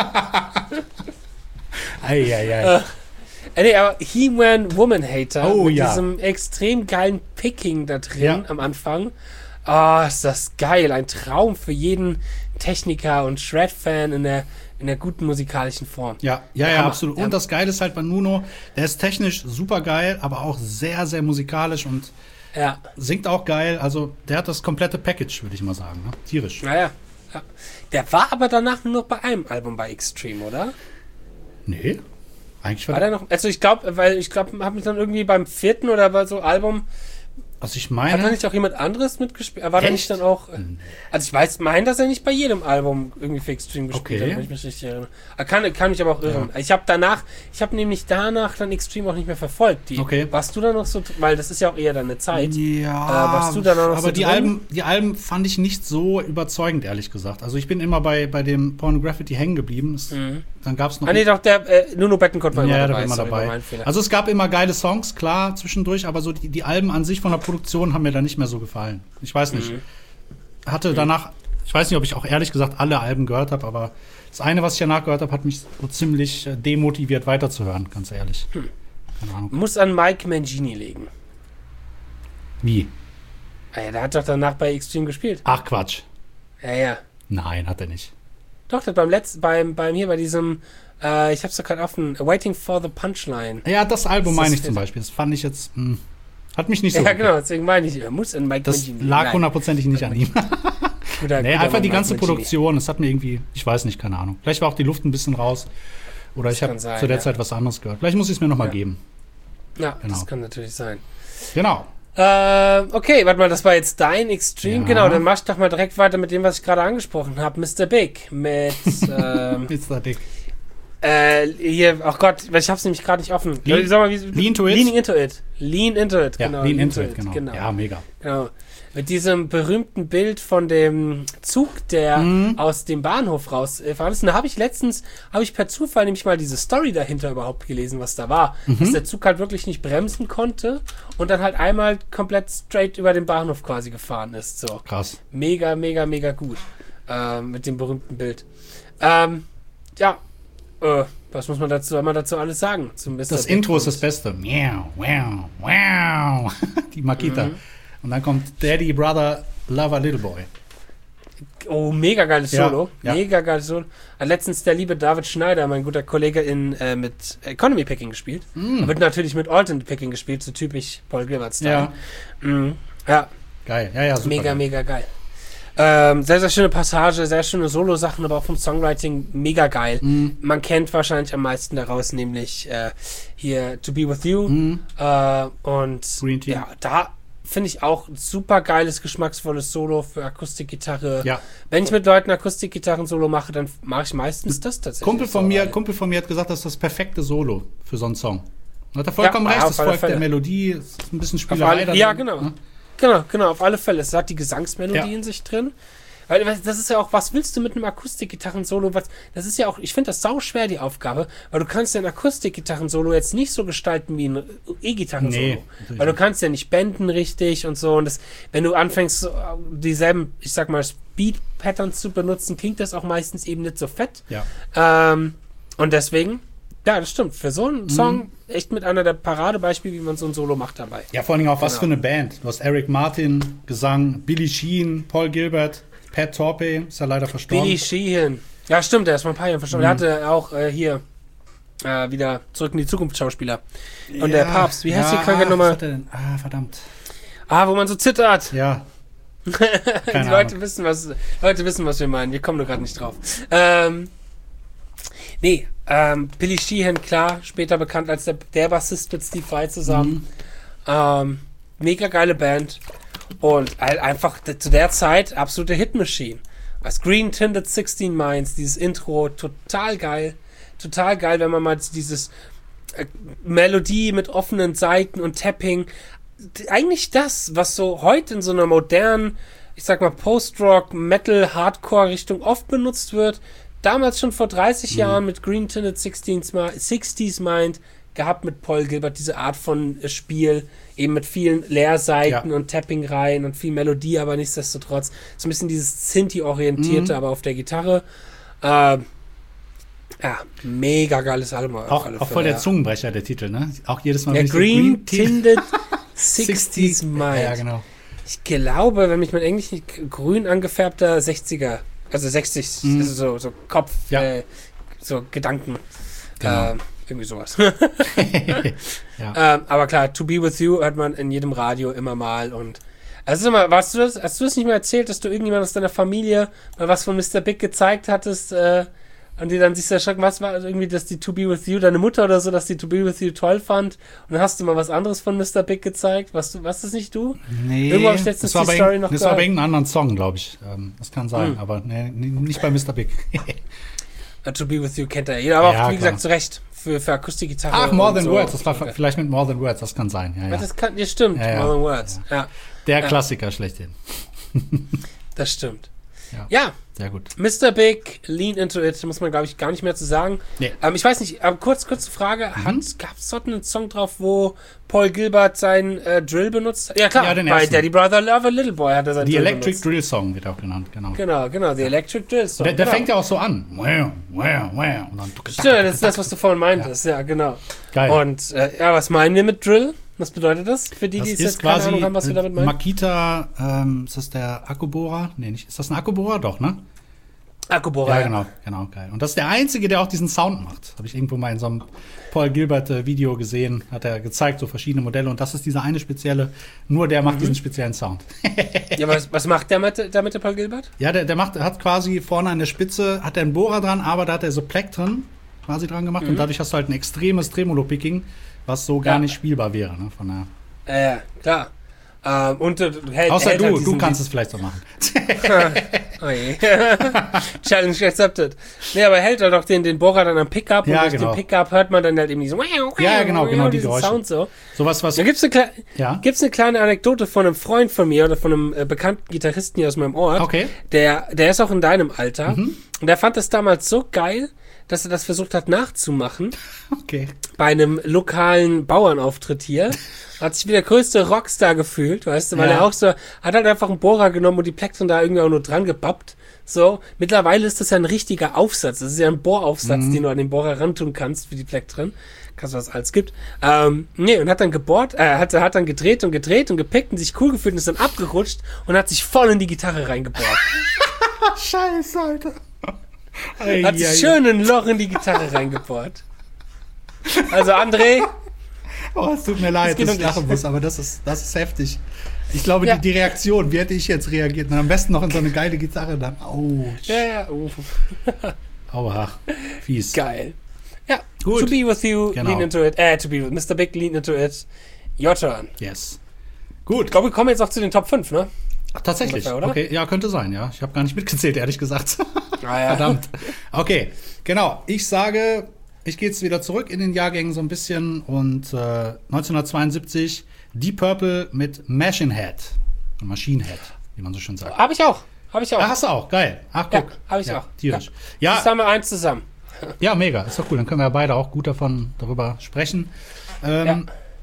B: Eieiei.
A: Äh, nee, aber He-Man Woman Hater
B: Oh,
A: mit
B: ja.
A: diesem extrem geilen Picking da drin
B: Ja.
A: am Anfang. Oh, ist das geil. Ein Traum für jeden Techniker und Shred-Fan in der, in der guten musikalischen Form.
B: Ja, ja, ja,
A: Hammer.
B: absolut.
A: Ja.
B: Und das Geile ist halt bei Nuno, der ist technisch super geil, aber auch sehr, sehr musikalisch und
A: Ja,
B: singt auch geil. Also der hat das komplette Package, würde ich mal sagen. Ne? Tierisch.
A: naja. Ja. Der war aber danach nur noch bei einem Album bei Extreme, oder?
B: Nee, eigentlich war
A: War
B: der.
A: der noch? Also ich glaube, weil ich glaube, habe mich dann irgendwie beim vierten oder bei so Album,
B: Also ich
A: hat da
B: meine,
A: nicht auch jemand anderes mitgespielt? War der
B: Echt?
A: nicht dann auch? Also ich weiß, mein, dass er nicht bei jedem Album irgendwie für Extreme gespielt
B: Okay.
A: hat, wenn ich mich richtig erinnere. Ah, Kann, kann mich aber auch irren. Ich habe danach, ich habe nämlich danach dann Extreme auch nicht mehr verfolgt. Die,
B: Okay.
A: Warst du da noch so, weil das ist ja auch eher deine Zeit.
B: ja,
A: Äh, warst du da noch
B: aber
A: so
B: die
A: drin?
B: Alben, die Alben fand ich nicht so überzeugend, ehrlich gesagt. Also ich bin immer bei, bei dem Pornography hängen geblieben. Es, Dann gab es noch
A: Ah nee, doch, der äh, Nuno Bettencourt war
B: ja,
A: immer
B: da
A: dabei.
B: war immer
A: sorry, war
B: dabei.
A: mein Fehler.
B: Also es gab immer geile Songs, klar, zwischendurch, aber so die, die Alben an sich von der Produktion haben mir da nicht mehr so gefallen. Ich weiß nicht.
A: Mhm.
B: Hatte danach, ich weiß nicht, ob ich auch ehrlich gesagt alle Alben gehört habe, aber das eine, was ich danach gehört habe, hat mich so ziemlich äh, demotiviert weiterzuhören, ganz ehrlich.
A: Hm.
B: Keine Ahnung.
A: Muss an Mike Mangini legen.
B: Wie?
A: Ah ja, der hat doch danach bei Extreme gespielt.
B: Ach Quatsch.
A: Ja, ja.
B: Nein, hat er nicht.
A: Doch, der hat beim letzten, beim, beim hier, bei diesem, äh, ich hab's doch gerade offen, Waiting for the Punchline.
B: Ja, das Album
A: Das
B: meine
A: ist
B: ich zum
A: fit.
B: Beispiel. Das fand ich jetzt, mh, hat mich nicht so
A: Ja,
B: gut-
A: genau, deswegen meine ich, er muss an Mike
B: Das
A: Mangini.
B: lag
A: Nein,
B: hundertprozentig nicht an ihm.
A: guter-
B: Nee,
A: guter
B: einfach
A: Mann,
B: die
A: Mike
B: ganze
A: Mangini.
B: Produktion. Das hat mir irgendwie, ich weiß nicht, keine Ahnung. Vielleicht war auch die Luft ein bisschen raus. Oder ich
A: kann
B: habe
A: sein,
B: zu der
A: ja.
B: Zeit was anderes gehört. Vielleicht muss ich es mir nochmal
A: Ja.
B: geben.
A: Ja,
B: Genau.
A: das kann natürlich sein.
B: Genau.
A: Äh, okay, warte mal, das war jetzt dein Extreme.
B: Ja.
A: Genau, dann mach ich doch mal direkt weiter mit dem, was ich gerade angesprochen habe. Mister Big mit, ähm,
B: Mister Dick.
A: Äh, hier, oh Gott, ich hab's nämlich gerade nicht offen.
B: Lean,
A: Sag mal, wie,
B: lean to it?
A: Leaning into it. Lean into it,
B: Ja,
A: genau.
B: Lean into it, genau.
A: genau.
B: Ja, mega.
A: Genau. Mit diesem berühmten Bild von dem Zug, der
B: Mhm.
A: aus dem Bahnhof rausfahren ist. Und da habe ich letztens, habe ich per Zufall nämlich mal diese Story dahinter überhaupt gelesen, was da war.
B: Mhm.
A: Dass der Zug halt wirklich nicht bremsen konnte und dann halt einmal komplett straight über den Bahnhof quasi gefahren ist. So.
B: Krass.
A: Mega, mega, mega gut. Ähm, mit dem berühmten Bild. Ähm, ja, äh, was muss man dazu, soll man dazu alles sagen? Zum Mister
B: Das
A: Big
B: Intro ist
A: und-
B: das Beste. Miau, wow, wow. Die Makita.
A: Mhm.
B: Und dann kommt Daddy, Brother, Lover, Little Boy.
A: Oh, mega geiles
B: Ja,
A: Solo.
B: ja.
A: Mega geiles Solo. Hat letztens der liebe David Schneider, mein guter Kollege, in, äh, mit Economy Picking gespielt.
B: Mm.
A: Er wird natürlich mit Alternate Picking gespielt, so typisch Paul Gilbert-Style.
B: Ja.
A: Mhm. Ja,
B: Geil. Ja, ja, super.
A: mega,
B: geil.
A: mega geil. Ähm, sehr, sehr schöne Passage, sehr schöne Solo-Sachen, aber auch vom Songwriting mega geil.
B: Mhm.
A: Man kennt wahrscheinlich am meisten daraus, nämlich äh, hier To Be With You.
B: Mhm.
A: Äh, und
B: Green Tea.
A: ja, da finde ich auch ein super geiles, geschmacksvolles Solo für Akustikgitarre.
B: Ja.
A: Wenn ich mit Leuten Akustikgitarren-Solo mache, dann mache ich meistens das tatsächlich.
B: Kumpel von
A: so,
B: mir,
A: weil-
B: Kumpel von mir hat gesagt, das ist das perfekte Solo für so einen Song. Hat er vollkommen
A: Ja,
B: recht,
A: auf
B: es
A: alle
B: folgt der
A: Fälle.
B: Melodie, es ist ein bisschen
A: Auf
B: Spielerei.
A: alle,
B: da
A: ja,
B: drin,
A: genau.
B: ne?
A: Genau, genau, auf alle Fälle. Es hat die Gesangsmelodie
B: Ja.
A: in sich drin. Weil das ist ja auch, was willst du mit einem Akustikgitarren-Solo? Was, das ist ja auch, ich finde das sau schwer, die Aufgabe, weil du kannst ja ein Akustikgitarren-Solo jetzt nicht so gestalten wie ein E-Gitarren-Solo.
B: Nee, natürlich
A: weil du kannst ja nicht benden richtig und so. Und das, wenn du anfängst, so dieselben, ich sag mal, Speed-Patterns zu benutzen, klingt das auch meistens eben nicht so fett.
B: Ja.
A: Ähm, und deswegen, ja, das stimmt. Für so einen
B: Mhm.
A: Song echt mit einer der Paradebeispiele, wie man so ein Solo macht dabei.
B: Ja, vor allen Dingen auch was
A: Genau.
B: für eine Band. Du hast Eric Martin, Gesang, Billy Sheehan, Paul Gilbert, Pat Torpey, ist ja leider verstorben.
A: Billy Sheehan. Ja, stimmt, der ist vor ein paar Jahren verstorben.
B: Mhm.
A: Der hatte auch äh, hier äh, wieder Zurück in die Zukunft Schauspieler. Und der
B: Ja,
A: Papst, wie heißt
B: ja,
A: die Krankheit
B: was
A: nochmal?
B: hat er denn? Ah, verdammt.
A: Ah, wo man so zittert.
B: Ja.
A: Die
B: Keine
A: Leute
B: Ahnung.
A: wissen, was Leute wissen, was wir meinen. Wir kommen nur gerade nicht drauf. Ähm, nee, ähm, Billy Sheehan, klar, später bekannt als der, der Bassist mit Steve Vai zusammen.
B: Mhm.
A: Ähm, mega geile Band. Und halt einfach d- zu der Zeit absolute Hitmachine. Was Green Tinted sixteen Minds, dieses Intro, total geil. Total geil, wenn man mal dieses äh, Melodie mit offenen Seiten und Tapping. D- Eigentlich das, was so heute in so einer modernen, ich sag mal, Post-Rock, Metal, Hardcore-Richtung oft benutzt wird. Damals schon vor dreißig Jahren mit Green Tinted sixties Mind gehabt mit Paul Gilbert, diese Art von äh, Spiel, eben mit vielen Leerseiten
B: Ja.
A: und Tapping-Reihen und viel Melodie, aber nichtsdestotrotz so ein bisschen dieses Synthi-orientierte,
B: Mhm.
A: aber auf der Gitarre. Ähm, ja, mega geiles Album. auf
B: Auch,
A: alle
B: auch
A: Fälle,
B: voll der
A: ja.
B: Zungenbrecher, der Titel, ne? Auch jedes Mal,
A: Ja,
B: wenn ich so
A: Green
B: Tea-
A: Tinted sixties Mind.
B: Ja, genau.
A: Ich glaube, wenn mich mein Englisch nicht grün angefärbter sechziger, also sechzig,
B: Mhm.
A: also so, so Kopf,
B: Ja.
A: äh, so Gedanken,
B: Genau.
A: äh, irgendwie sowas.
B: Ja.
A: ähm, aber klar, To Be With You hört man in jedem Radio immer mal und also sag mal, warst du das, hast du das nicht mal erzählt, dass du irgendjemand aus deiner Familie mal was von Mister Big gezeigt hattest, äh, und die dann sich erschrocken, was war also irgendwie, dass die To Be With You, deine Mutter oder so, dass die To Be With You toll fand und dann hast du mal was anderes von Mister Big gezeigt, was du, was das nicht du?
B: Nee,
A: Irgendwo hab ich letztens
B: das war
A: die
B: bei,
A: Story
B: irgend-
A: noch
B: das war bei
A: gehört.
B: irgendeinem anderen Song, glaube ich. Ähm, das kann sein,
A: Hm.
B: aber nee, n- nicht bei Mister Big.
A: Uh, To Be With You kennt ja jeder, aber
B: Ja,
A: auch, wie
B: klar.
A: gesagt, zu Recht, für, für Akustikgitarre.
B: Ach, More
A: und
B: Than
A: so.
B: Words, das war
A: Okay.
B: vielleicht mit More Than Words, das kann sein. Ja,
A: Ja,
B: ja.
A: das kann, ja, stimmt,
B: Ja, ja.
A: More Than Words, ja,
B: Der
A: Ja.
B: Klassiker schlechthin.
A: das stimmt.
B: Ja.
A: Ja,
B: Sehr gut.
A: Mister Big, Lean Into It, muss man, glaube ich, gar nicht mehr zu sagen.
B: Nee.
A: Ähm, ich weiß nicht, aber kurz, kurze Frage,
B: Mhm.
A: gab es dort einen Song drauf, wo Paul Gilbert seinen äh, Drill benutzt hat? Ja, klar,
B: Ja, den
A: bei
B: ersten.
A: Daddy Brother Love a Little Boy hat er seinen
B: Die
A: Drill
B: Electric
A: benutzt.
B: Drill Song wird auch genannt, genau.
A: Genau, genau, die Electric Drill Song.
B: Der, der
A: genau.
B: fängt ja auch so an. Wow, wow, wow. Und dann
A: Stimmt, das ist das, was du vorhin meintest, ja, genau.
B: Geil.
A: Und, äh, ja, was meinen wir mit Drill? Was bedeutet das? Für die,
B: das
A: die
B: ist
A: jetzt keine
B: quasi
A: Ahnung haben, was wir damit meinen?
B: Makita, ähm, ist das der Akkubohrer? Nee, nicht. Ist das ein Akkubohrer? Doch, ne?
A: Akkubohrer.
B: Ja, genau, genau, geil. Und das ist der Einzige, der auch diesen Sound macht. Habe ich irgendwo mal in so einem Paul Gilbert äh, Video gesehen, hat er gezeigt, so verschiedene Modelle. Und das ist dieser eine spezielle, nur der macht
A: Mhm.
B: diesen speziellen Sound.
A: Ja, was, was macht der mit, der mit der Paul Gilbert?
B: Ja, der, der macht, hat quasi vorne an der Spitze, hat er einen Bohrer dran, aber da hat er so Plektren quasi dran gemacht.
A: Mhm.
B: Und dadurch hast du halt ein extremes Tremolo-Picking, was so gar
A: Ja.
B: nicht spielbar wäre. Ne? Von der,
A: Ja, ja, klar. Ähm, und äh, hält,
B: außer
A: hält
B: du,
A: halt
B: du
A: diesen-
B: kannst es vielleicht so machen.
A: Oh je. Challenge accepted. Nee, aber hält er doch den, den Bohrer dann am Pickup
B: Ja,
A: und durch
B: genau.
A: den Pickup hört man dann halt eben diesen
B: Ja, genau, genau, die
A: diesen
B: Geräusche.
A: Sound so.
B: Sowas, was.
A: Da gibt's eine, Kle
B: Ja.
A: gibt's eine kleine Anekdote von einem Freund von mir oder von einem äh, bekannten Gitarristen hier aus meinem Ort.
B: Okay.
A: Der, der ist auch in deinem Alter.
B: Mhm.
A: Und der fand das damals so geil, dass er das versucht hat nachzumachen.
B: Okay.
A: Bei einem lokalen Bauernauftritt hier. Hat sich wie der größte Rockstar gefühlt, weißt du, weil
B: Ja.
A: er auch so, hat halt einfach einen Bohrer genommen und die Plektren da irgendwie auch nur dran gebappt. So, mittlerweile ist das ja ein richtiger Aufsatz. Das ist ja ein Bohraufsatz,
B: Mhm.
A: den du an den Bohrer rantun kannst für die Plektren. Kannst du was alles gibt. Ähm, nee, und hat dann gebohrt, äh, hat, hat dann gedreht und gedreht und gepickt und sich cool gefühlt und ist dann abgerutscht und hat sich voll in die Gitarre reingebohrt.
B: Scheiße, Alter.
A: Hat sich schön ein Loch in die Gitarre reingebohrt. Also André,
B: Oh, es tut mir leid,
A: geht
B: dass ich
A: um
B: lachen
A: dich.
B: muss, aber das ist, das ist heftig. Ich glaube,
A: Ja.
B: die, die Reaktion, wie hätte ich jetzt reagiert? Na, am besten noch in so eine geile Gitarre dann. Oh,
A: ja, ja, uh,
B: aua, fies.
A: geil. Ja,
B: Gut.
A: to be with you,
B: Genau.
A: lean into it. Äh, to be with Mister Big, lean into it. Your turn.
B: Yes.
A: Ich
B: Gut.
A: glaube, wir kommen jetzt auch zu den Top fünf, ne?
B: Ach, tatsächlich.
A: ungefähr, oder?
B: Okay, ja, könnte sein, ja. Ich habe gar nicht mitgezählt, ehrlich gesagt.
A: Ah, ja.
B: Verdammt. Okay, genau. Ich sage, ich gehe jetzt wieder zurück in den Jahrgängen so ein bisschen und äh, neunzehnhundertzweiundsiebzig Deep Purple mit Machine Head. Machine Head, wie man so schön sagt.
A: Hab ich auch. Hab ich auch.
B: Ach, hast du auch, geil. Ach,
A: Ja,
B: guck.
A: hab ich
B: ja,
A: auch.
B: Tierisch.
A: Ja.
B: Ja,
A: Jetzt haben wir eins zusammen.
B: ja, mega. Ist doch cool. Dann können wir ja beide auch gut davon darüber sprechen. Ähm,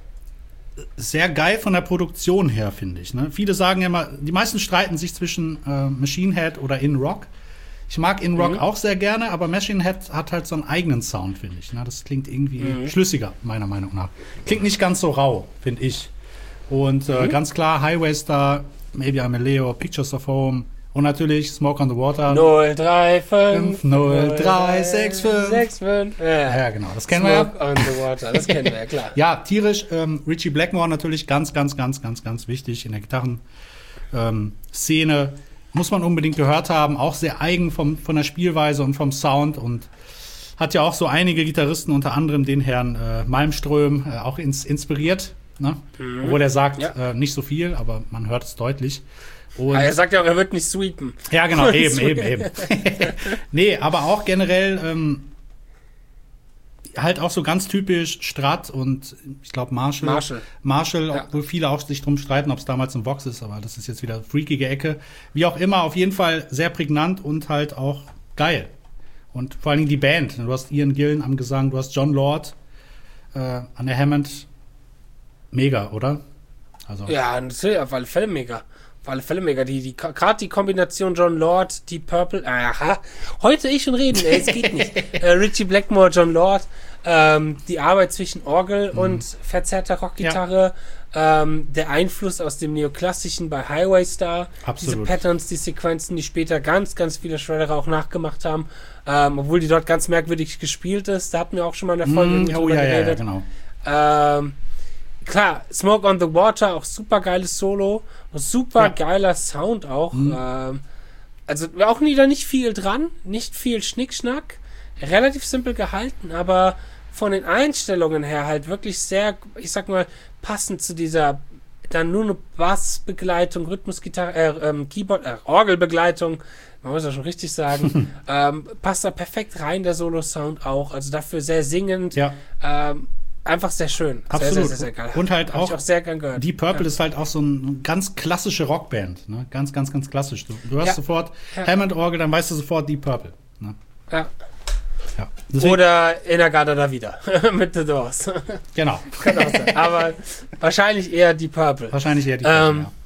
B: Sehr geil von der Produktion her, finde ich. Ne? Viele sagen ja immer, die meisten streiten sich zwischen äh, Machine Head oder In Rock. Ich mag In Rock
A: Mhm.
B: auch sehr gerne, aber Machine Head hat halt so einen eigenen Sound, finde ich. Ne? Das klingt irgendwie
A: Mhm.
B: schlüssiger, meiner Meinung nach. Klingt nicht ganz so rau, finde ich. Und äh,
A: Mhm.
B: ganz klar, Highway Star, Maybe I'm a Leo, Pictures of Home und natürlich Smoke on the Water.
A: null drei fünf
B: null drei sechs fünf.
A: sechs fünf
B: Ja, ja, genau. Das kennen wir ja.
A: Smoke on the Water, das kennen wir ja, klar.
B: Ja, tierisch. Ähm, Richie Blackmore natürlich ganz, ganz, ganz, ganz, ganz wichtig in der Gitarrenszene. Ähm, Szene. Muss man unbedingt gehört haben. Auch sehr eigen vom, von der Spielweise und vom Sound. Und hat ja auch so einige Gitarristen, unter anderem den Herrn äh, Malmström, äh, auch ins, inspiriert. Ne?
A: Mhm.
B: Obwohl er sagt,
A: Ja.
B: äh, nicht so viel, aber man hört es deutlich. Und
A: Ah, er sagt ja auch, er wird nicht sweepen.
B: ja, genau, eben, eben, eben. Nee, aber auch generell ähm, halt auch so ganz typisch Strat und ich glaube Marshall.
A: Marshall.
B: Marshall,
A: Ja.
B: obwohl viele auch sich drum streiten, ob es damals ein Vox ist, aber das ist jetzt wieder freakige Ecke. Wie auch immer, auf jeden Fall sehr prägnant und halt auch geil. Und vor allen Dingen die Band. Du hast Ian Gillan am Gesang, du hast John Lord äh, an der Hammond. Mega, oder? Also,
A: Ja, natürlich, auf alle Fälle mega. Auf alle Fälle mega. Die, die, gerade die Kombination John Lord, Deep Purple, aha, heute ich schon reden, ey, es geht nicht. äh, Richie Blackmore, John Lord, ähm, die Arbeit zwischen Orgel
B: Mhm.
A: und verzerrter Rockgitarre, ähm, der Einfluss aus dem Neoklassischen bei Highway Star,
B: Absolut.
A: diese Patterns, die Sequenzen, die später ganz, ganz viele Shredderer auch nachgemacht haben, ähm, obwohl die dort ganz merkwürdig gespielt ist. Da hatten wir auch schon mal in der Folge
B: Mm,
A: irgendwie
B: oh
A: drüber
B: ja, ja, ja,
A: geredet.
B: genau.
A: Ähm, klar, Smoke on the Water, auch super geiles Solo, super
B: Ja.
A: geiler Sound auch.
B: Mhm.
A: Ähm, also auch wieder nicht viel dran, nicht viel Schnickschnack, relativ simpel gehalten, aber von den Einstellungen her halt wirklich sehr, ich sag mal, passend zu dieser dann nur eine Bassbegleitung, Rhythmusgitarre, äh, ähm, Keyboard, äh, Orgelbegleitung, man muss ja schon richtig sagen, ähm, passt da perfekt rein, der Solo-Sound auch, also dafür sehr singend,
B: Ja.
A: ähm, einfach sehr schön.
B: Absolut.
A: Sehr, sehr, sehr, sehr geil.
B: Und halt
A: Hab
B: auch,
A: ich auch sehr gern gehört.
B: Deep Purple
A: ja.
B: ist halt auch so eine ganz klassische Rockband. Ne? Ganz, ganz, ganz klassisch. Du, du hörst
A: Ja.
B: sofort
A: Ja.
B: Hammond-Orgel, dann weißt du sofort Deep Purple. Ne?
A: Ja.
B: Ja. Deswegen,
A: Oder Inagada da wieder mit The Doors.
B: genau.
A: Kann auch sein. Aber wahrscheinlich eher die Purple.
B: Wahrscheinlich eher die
A: Ähm,
B: ja.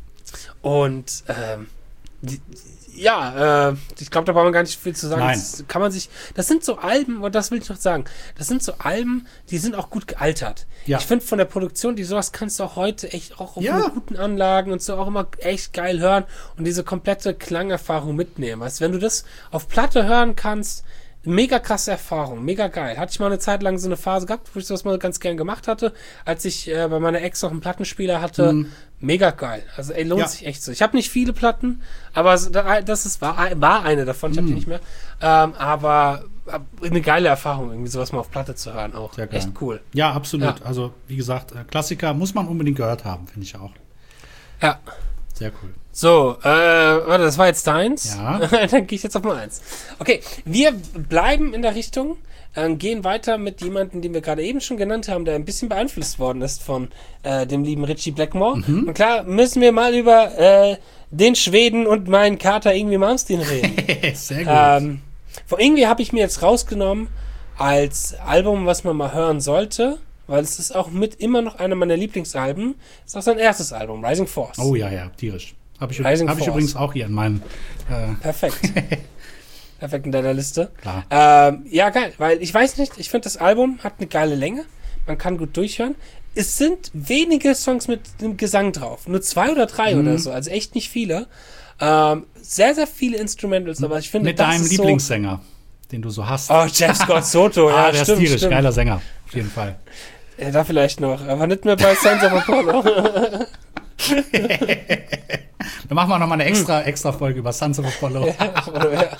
A: Und ähm, die, ja, äh, ich glaube, da braucht man gar nicht viel zu sagen.
B: Nein.
A: Das kann man sich. Das sind so Alben, und das will ich noch sagen. Das sind so Alben, die sind auch gut gealtert.
B: Ja.
A: Ich finde von der Produktion, die sowas kannst du auch heute echt auch auf
B: Ja.
A: mit guten Anlagen und so auch immer echt geil hören und diese komplette Klangerfahrung mitnehmen. Weißt, wenn du das auf Platte hören kannst, mega krasse Erfahrung, mega geil. Hatte ich mal eine Zeit lang so eine Phase gehabt, wo ich das mal ganz gern gemacht hatte, als ich äh, bei meiner Ex noch einen Plattenspieler hatte.
B: Mhm.
A: Mega geil. Also ey, lohnt
B: Ja.
A: sich echt so. Ich habe nicht viele Platten, aber so- da- das ist, war, war eine davon, ich habe die
B: Mhm.
A: nicht mehr. Ähm, aber äh, eine geile Erfahrung, irgendwie sowas mal auf Platte zu hören auch.
B: Sehr geil.
A: Echt cool.
B: Ja, absolut.
A: Ja.
B: Also, wie gesagt, äh, Klassiker muss man unbedingt gehört haben, finde ich auch.
A: Ja.
B: Sehr cool.
A: So, äh, warte, das war jetzt deins.
B: Ja.
A: Dann gehe ich jetzt auf meins. Okay, wir bleiben in der Richtung, äh, gehen weiter mit jemandem, den wir gerade eben schon genannt haben, der ein bisschen beeinflusst worden ist von äh, dem lieben Richie Blackmore. Mhm. Und klar, müssen wir mal über äh, den Schweden und meinen Kater Yngwie Malmsteen reden.
B: Sehr gut.
A: Ähm, von Yngwie habe ich mir jetzt rausgenommen als Album, was man mal hören sollte, weil es ist auch mit immer noch einer meiner Lieblingsalben. Ist auch sein erstes Album, Rising Force.
B: Oh ja, ja, tierisch. Habe ich,
A: Rising
B: hab ich
A: Force.
B: übrigens auch hier in meinem... Äh
A: Perfekt. Perfekt in deiner Liste.
B: Klar.
A: Ähm, ja, geil, weil ich weiß nicht, ich finde das Album hat eine geile Länge. Man kann gut durchhören. Es sind wenige Songs mit dem Gesang drauf. Nur zwei oder drei
B: Mhm.
A: oder so. Also echt nicht viele. Ähm, sehr, sehr viele Instrumentals, aber ich finde,
B: Mit
A: das
B: deinem
A: ist
B: Lieblingssänger, den du so hast.
A: So, oh, Jeff Scott Soto.
B: ah,
A: Ja,
B: der
A: stimmt,
B: ist tierisch,
A: stimmt.
B: geiler Sänger. Auf jeden Fall.
A: Ja, da vielleicht noch, aber nicht mehr bei Sons of Apollo.
B: Dann machen wir noch mal eine extra, extra Folge über Sons of Apollo.
A: ja,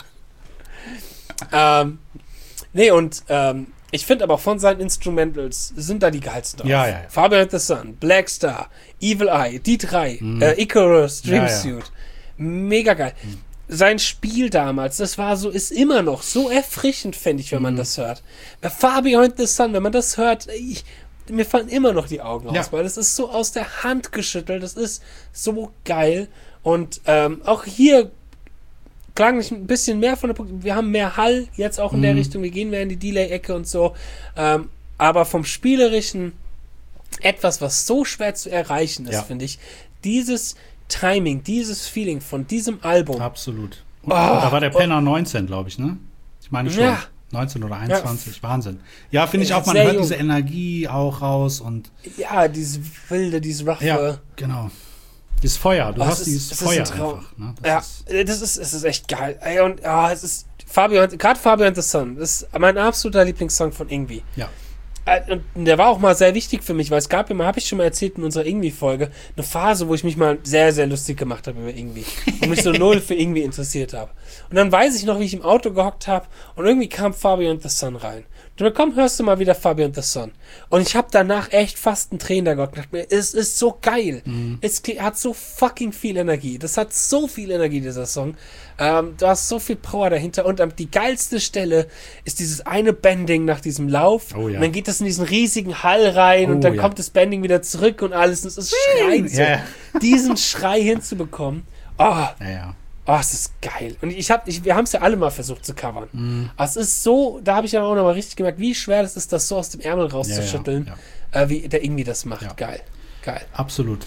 A: ja. ähm, nee, und ähm, ich finde aber auch von seinen Instrumentals sind da die geilsten drauf.
B: Ja, ja, ja.
A: Fabian the Sun, Black Star, Evil Eye, die drei, mm. äh, Icarus, Dream
B: Ja, ja.
A: Suit. Mega geil. Mm. Sein Spiel damals, das war so, ist immer noch so erfrischend, fände ich, wenn man
B: Mhm.
A: das hört. Bei Fabian the Sun, wenn man das hört, ich, mir fallen immer noch die Augen
B: Ja.
A: aus, weil das ist so aus der Hand geschüttelt, das ist so geil. Und ähm, auch hier klang nicht ein bisschen mehr von der Pro- wir haben mehr Hall jetzt auch in der
B: Mhm.
A: Richtung, wir gehen mehr in die Delay-Ecke und so, ähm, aber vom Spielerischen etwas, was so schwer zu erreichen ist,
B: Ja.
A: finde ich, dieses Timing, dieses Feeling von diesem Album.
B: Absolut. Und,
A: Oh,
B: da war der Penner neunzehn, glaube ich, ne? Ich meine schon.
A: Ja.
B: neunzehn oder einundzwanzig, Wahnsinn. Ja, finde ich
A: Ja,
B: auch, man
A: sehr
B: hört
A: jung.
B: diese Energie auch raus und
A: Ja, dieses wilde, dieses roughe.
B: ja, genau. Dieses Feuer, du
A: Oh,
B: hast
A: es ist-
B: dieses
A: es ist
B: Feuer
A: ein Traum.
B: einfach. Ne? Das
A: Ja,
B: ist,
A: das ist, es ist echt geil. Ey, und ja, es ist Fabian, gerade Fabian the Sun, das ist mein absoluter Lieblingssong von Yngwie.
B: ja.
A: Äh, Und der war auch mal sehr wichtig für mich, weil es gab immer, habe ich schon mal erzählt in unserer Yngwie-Folge, eine Phase, wo ich mich mal sehr, sehr lustig gemacht habe über Yngwie und mich so null für Yngwie interessiert habe. Und dann weiß ich noch, wie ich im Auto gehockt habe und irgendwie kam Fabian the Sun rein. Und dann komm, hörst du mal wieder Fabian the Sun. Und ich habe danach echt fast einen Tränen da gehabt. Dachte mir, es ist so geil. Es kli- hat so fucking viel Energie. Das hat so viel Energie, dieser Song. Ähm, du hast so viel Power dahinter. Und ähm, die geilste Stelle ist dieses eine Bending nach diesem Lauf.
B: Oh ja.
A: Und dann geht das in diesen riesigen Hall rein
B: Oh
A: und dann
B: ja.
A: kommt das Bending wieder zurück und alles. Und es ist schreit so.
B: Ja, ja.
A: Diesen Schrei hinzubekommen. Oh,
B: Naja.
A: oh, es ist geil. Und ich hab, ich, wir haben es ja alle mal versucht zu covern.
B: Mhm.
A: Aber es ist so, da habe ich ja auch noch mal richtig gemerkt, wie schwer das ist, das so aus dem Ärmel rauszuschütteln,
B: Ja,
A: Äh, wie der irgendwie das macht.
B: Ja.
A: Geil. Geil.
B: Absolut.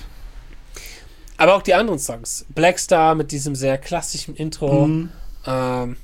A: Aber auch die anderen Songs. Black Star mit diesem sehr klassischen Intro.
B: Mhm.
A: Ähm,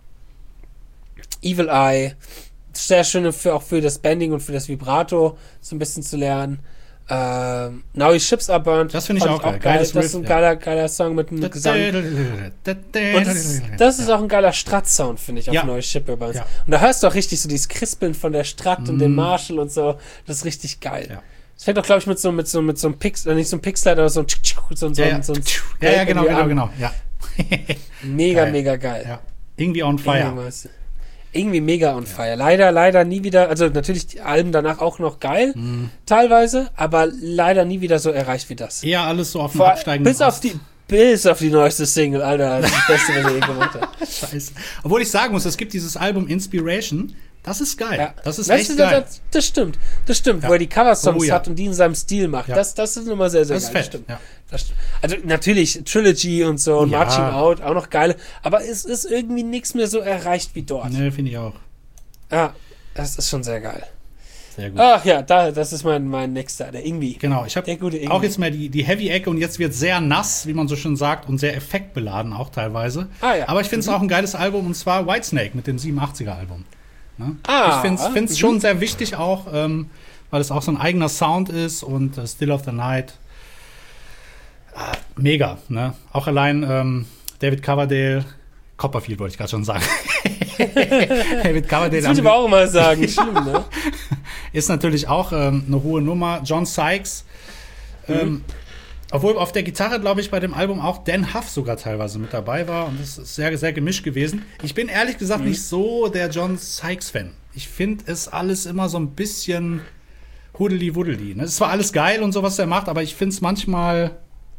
A: Evil Eye. Sehr schön für, auch für das Bending und für das Vibrato so ein bisschen zu lernen. Ähm, Now Your Ships Are Burned.
B: Das finde ich
A: fand
B: auch geil. Geiles
A: Das ist ein
B: Riff,
A: geiler, geiler Song mit einem Gesang. Und das, ist- das ist auch ein geiler Strat-Sound, finde ich, auf
B: Ja.
A: Neue Ship Are Burned.
B: Ja.
A: Und da hörst du auch richtig so dieses Krispeln von der Strat und dem
B: Mm.
A: Marshall und so. Das ist richtig geil.
B: Ja.
A: Das fängt doch, glaube ich, mit so, mit so, mit so einem Pixel, nicht so einem Pixel, aber so ein Tsch, Tsch, so, ein- so,
B: Ja,
A: ein-
B: ja.
A: so ein
B: ja, ja, genau,
A: irgendwie
B: genau,
A: an.
B: genau. Ja.
A: Mega,
B: Geil.
A: mega geil.
B: ja. Irgendwie on fire.
A: Irgendwas. Irgendwie mega on fire. Leider, leider nie wieder, also natürlich die Alben danach auch noch geil,
B: Mhm.
A: teilweise, aber leider nie wieder so erreicht wie das.
B: Eher alles so auf dem
A: Vor-
B: absteigenden
A: bis auf die, bis auf die neueste Single, Alter, das ist das Beste, was er je gemacht hat.
B: Scheiße. Obwohl ich sagen muss, es gibt dieses Album Inspiration. Das ist geil.
A: Ja.
B: Das ist
A: Weißt
B: echt
A: du,
B: geil.
A: Das, das stimmt, das stimmt,
B: Ja.
A: wo er die Cover-Songs
B: Oh, ja.
A: hat und die in seinem Stil macht.
B: Ja.
A: Das, das ist nochmal sehr, sehr
B: Das ist
A: geil.
B: fett,
A: Stimmt.
B: ja.
A: Das stimmt. Also natürlich Trilogy und so und
B: Ja.
A: Marching Out, auch noch geil, aber es ist irgendwie nichts mehr so erreicht wie dort.
B: Ne, finde ich auch.
A: Ja, das ist schon sehr geil.
B: Sehr gut.
A: Ach ja, da, das ist mein, mein nächster, der Ingwie.
B: Genau, ich
A: Der
B: habe
A: gute Ingwie.
B: auch jetzt mal die, die Heavy-Ecke und jetzt wird sehr nass, wie man so schön sagt, und sehr effektbeladen auch teilweise.
A: Ah, ja.
B: Aber ich finde es
A: Mhm.
B: auch ein geiles Album und zwar Whitesnake mit dem siebenundachtziger-Album. Ne?
A: Ah,
B: ich finde es
A: mhm.
B: schon sehr wichtig auch, ähm, weil es auch so ein eigener Sound ist und äh, Still of the Night. Ah, mega, ne? Auch allein ähm, David Coverdale, Copperfield wollte ich gerade schon sagen. David Coverdale
A: Das würde ich aber auch immer sagen. Schlimm, ne?
B: ist natürlich auch ähm, eine hohe Nummer. John Sykes. Ähm,
A: Mhm.
B: Obwohl auf der Gitarre, glaube ich, bei dem Album auch Dan Huff sogar teilweise mit dabei war. Und das ist sehr, sehr gemischt gewesen. Ich bin ehrlich gesagt
A: Mhm.
B: nicht so der John Sykes-Fan. Ich finde es alles immer so ein bisschen huddeli-wuddeli. Ne? Es ist zwar alles geil und so, was er macht, aber ich finde es manchmal ein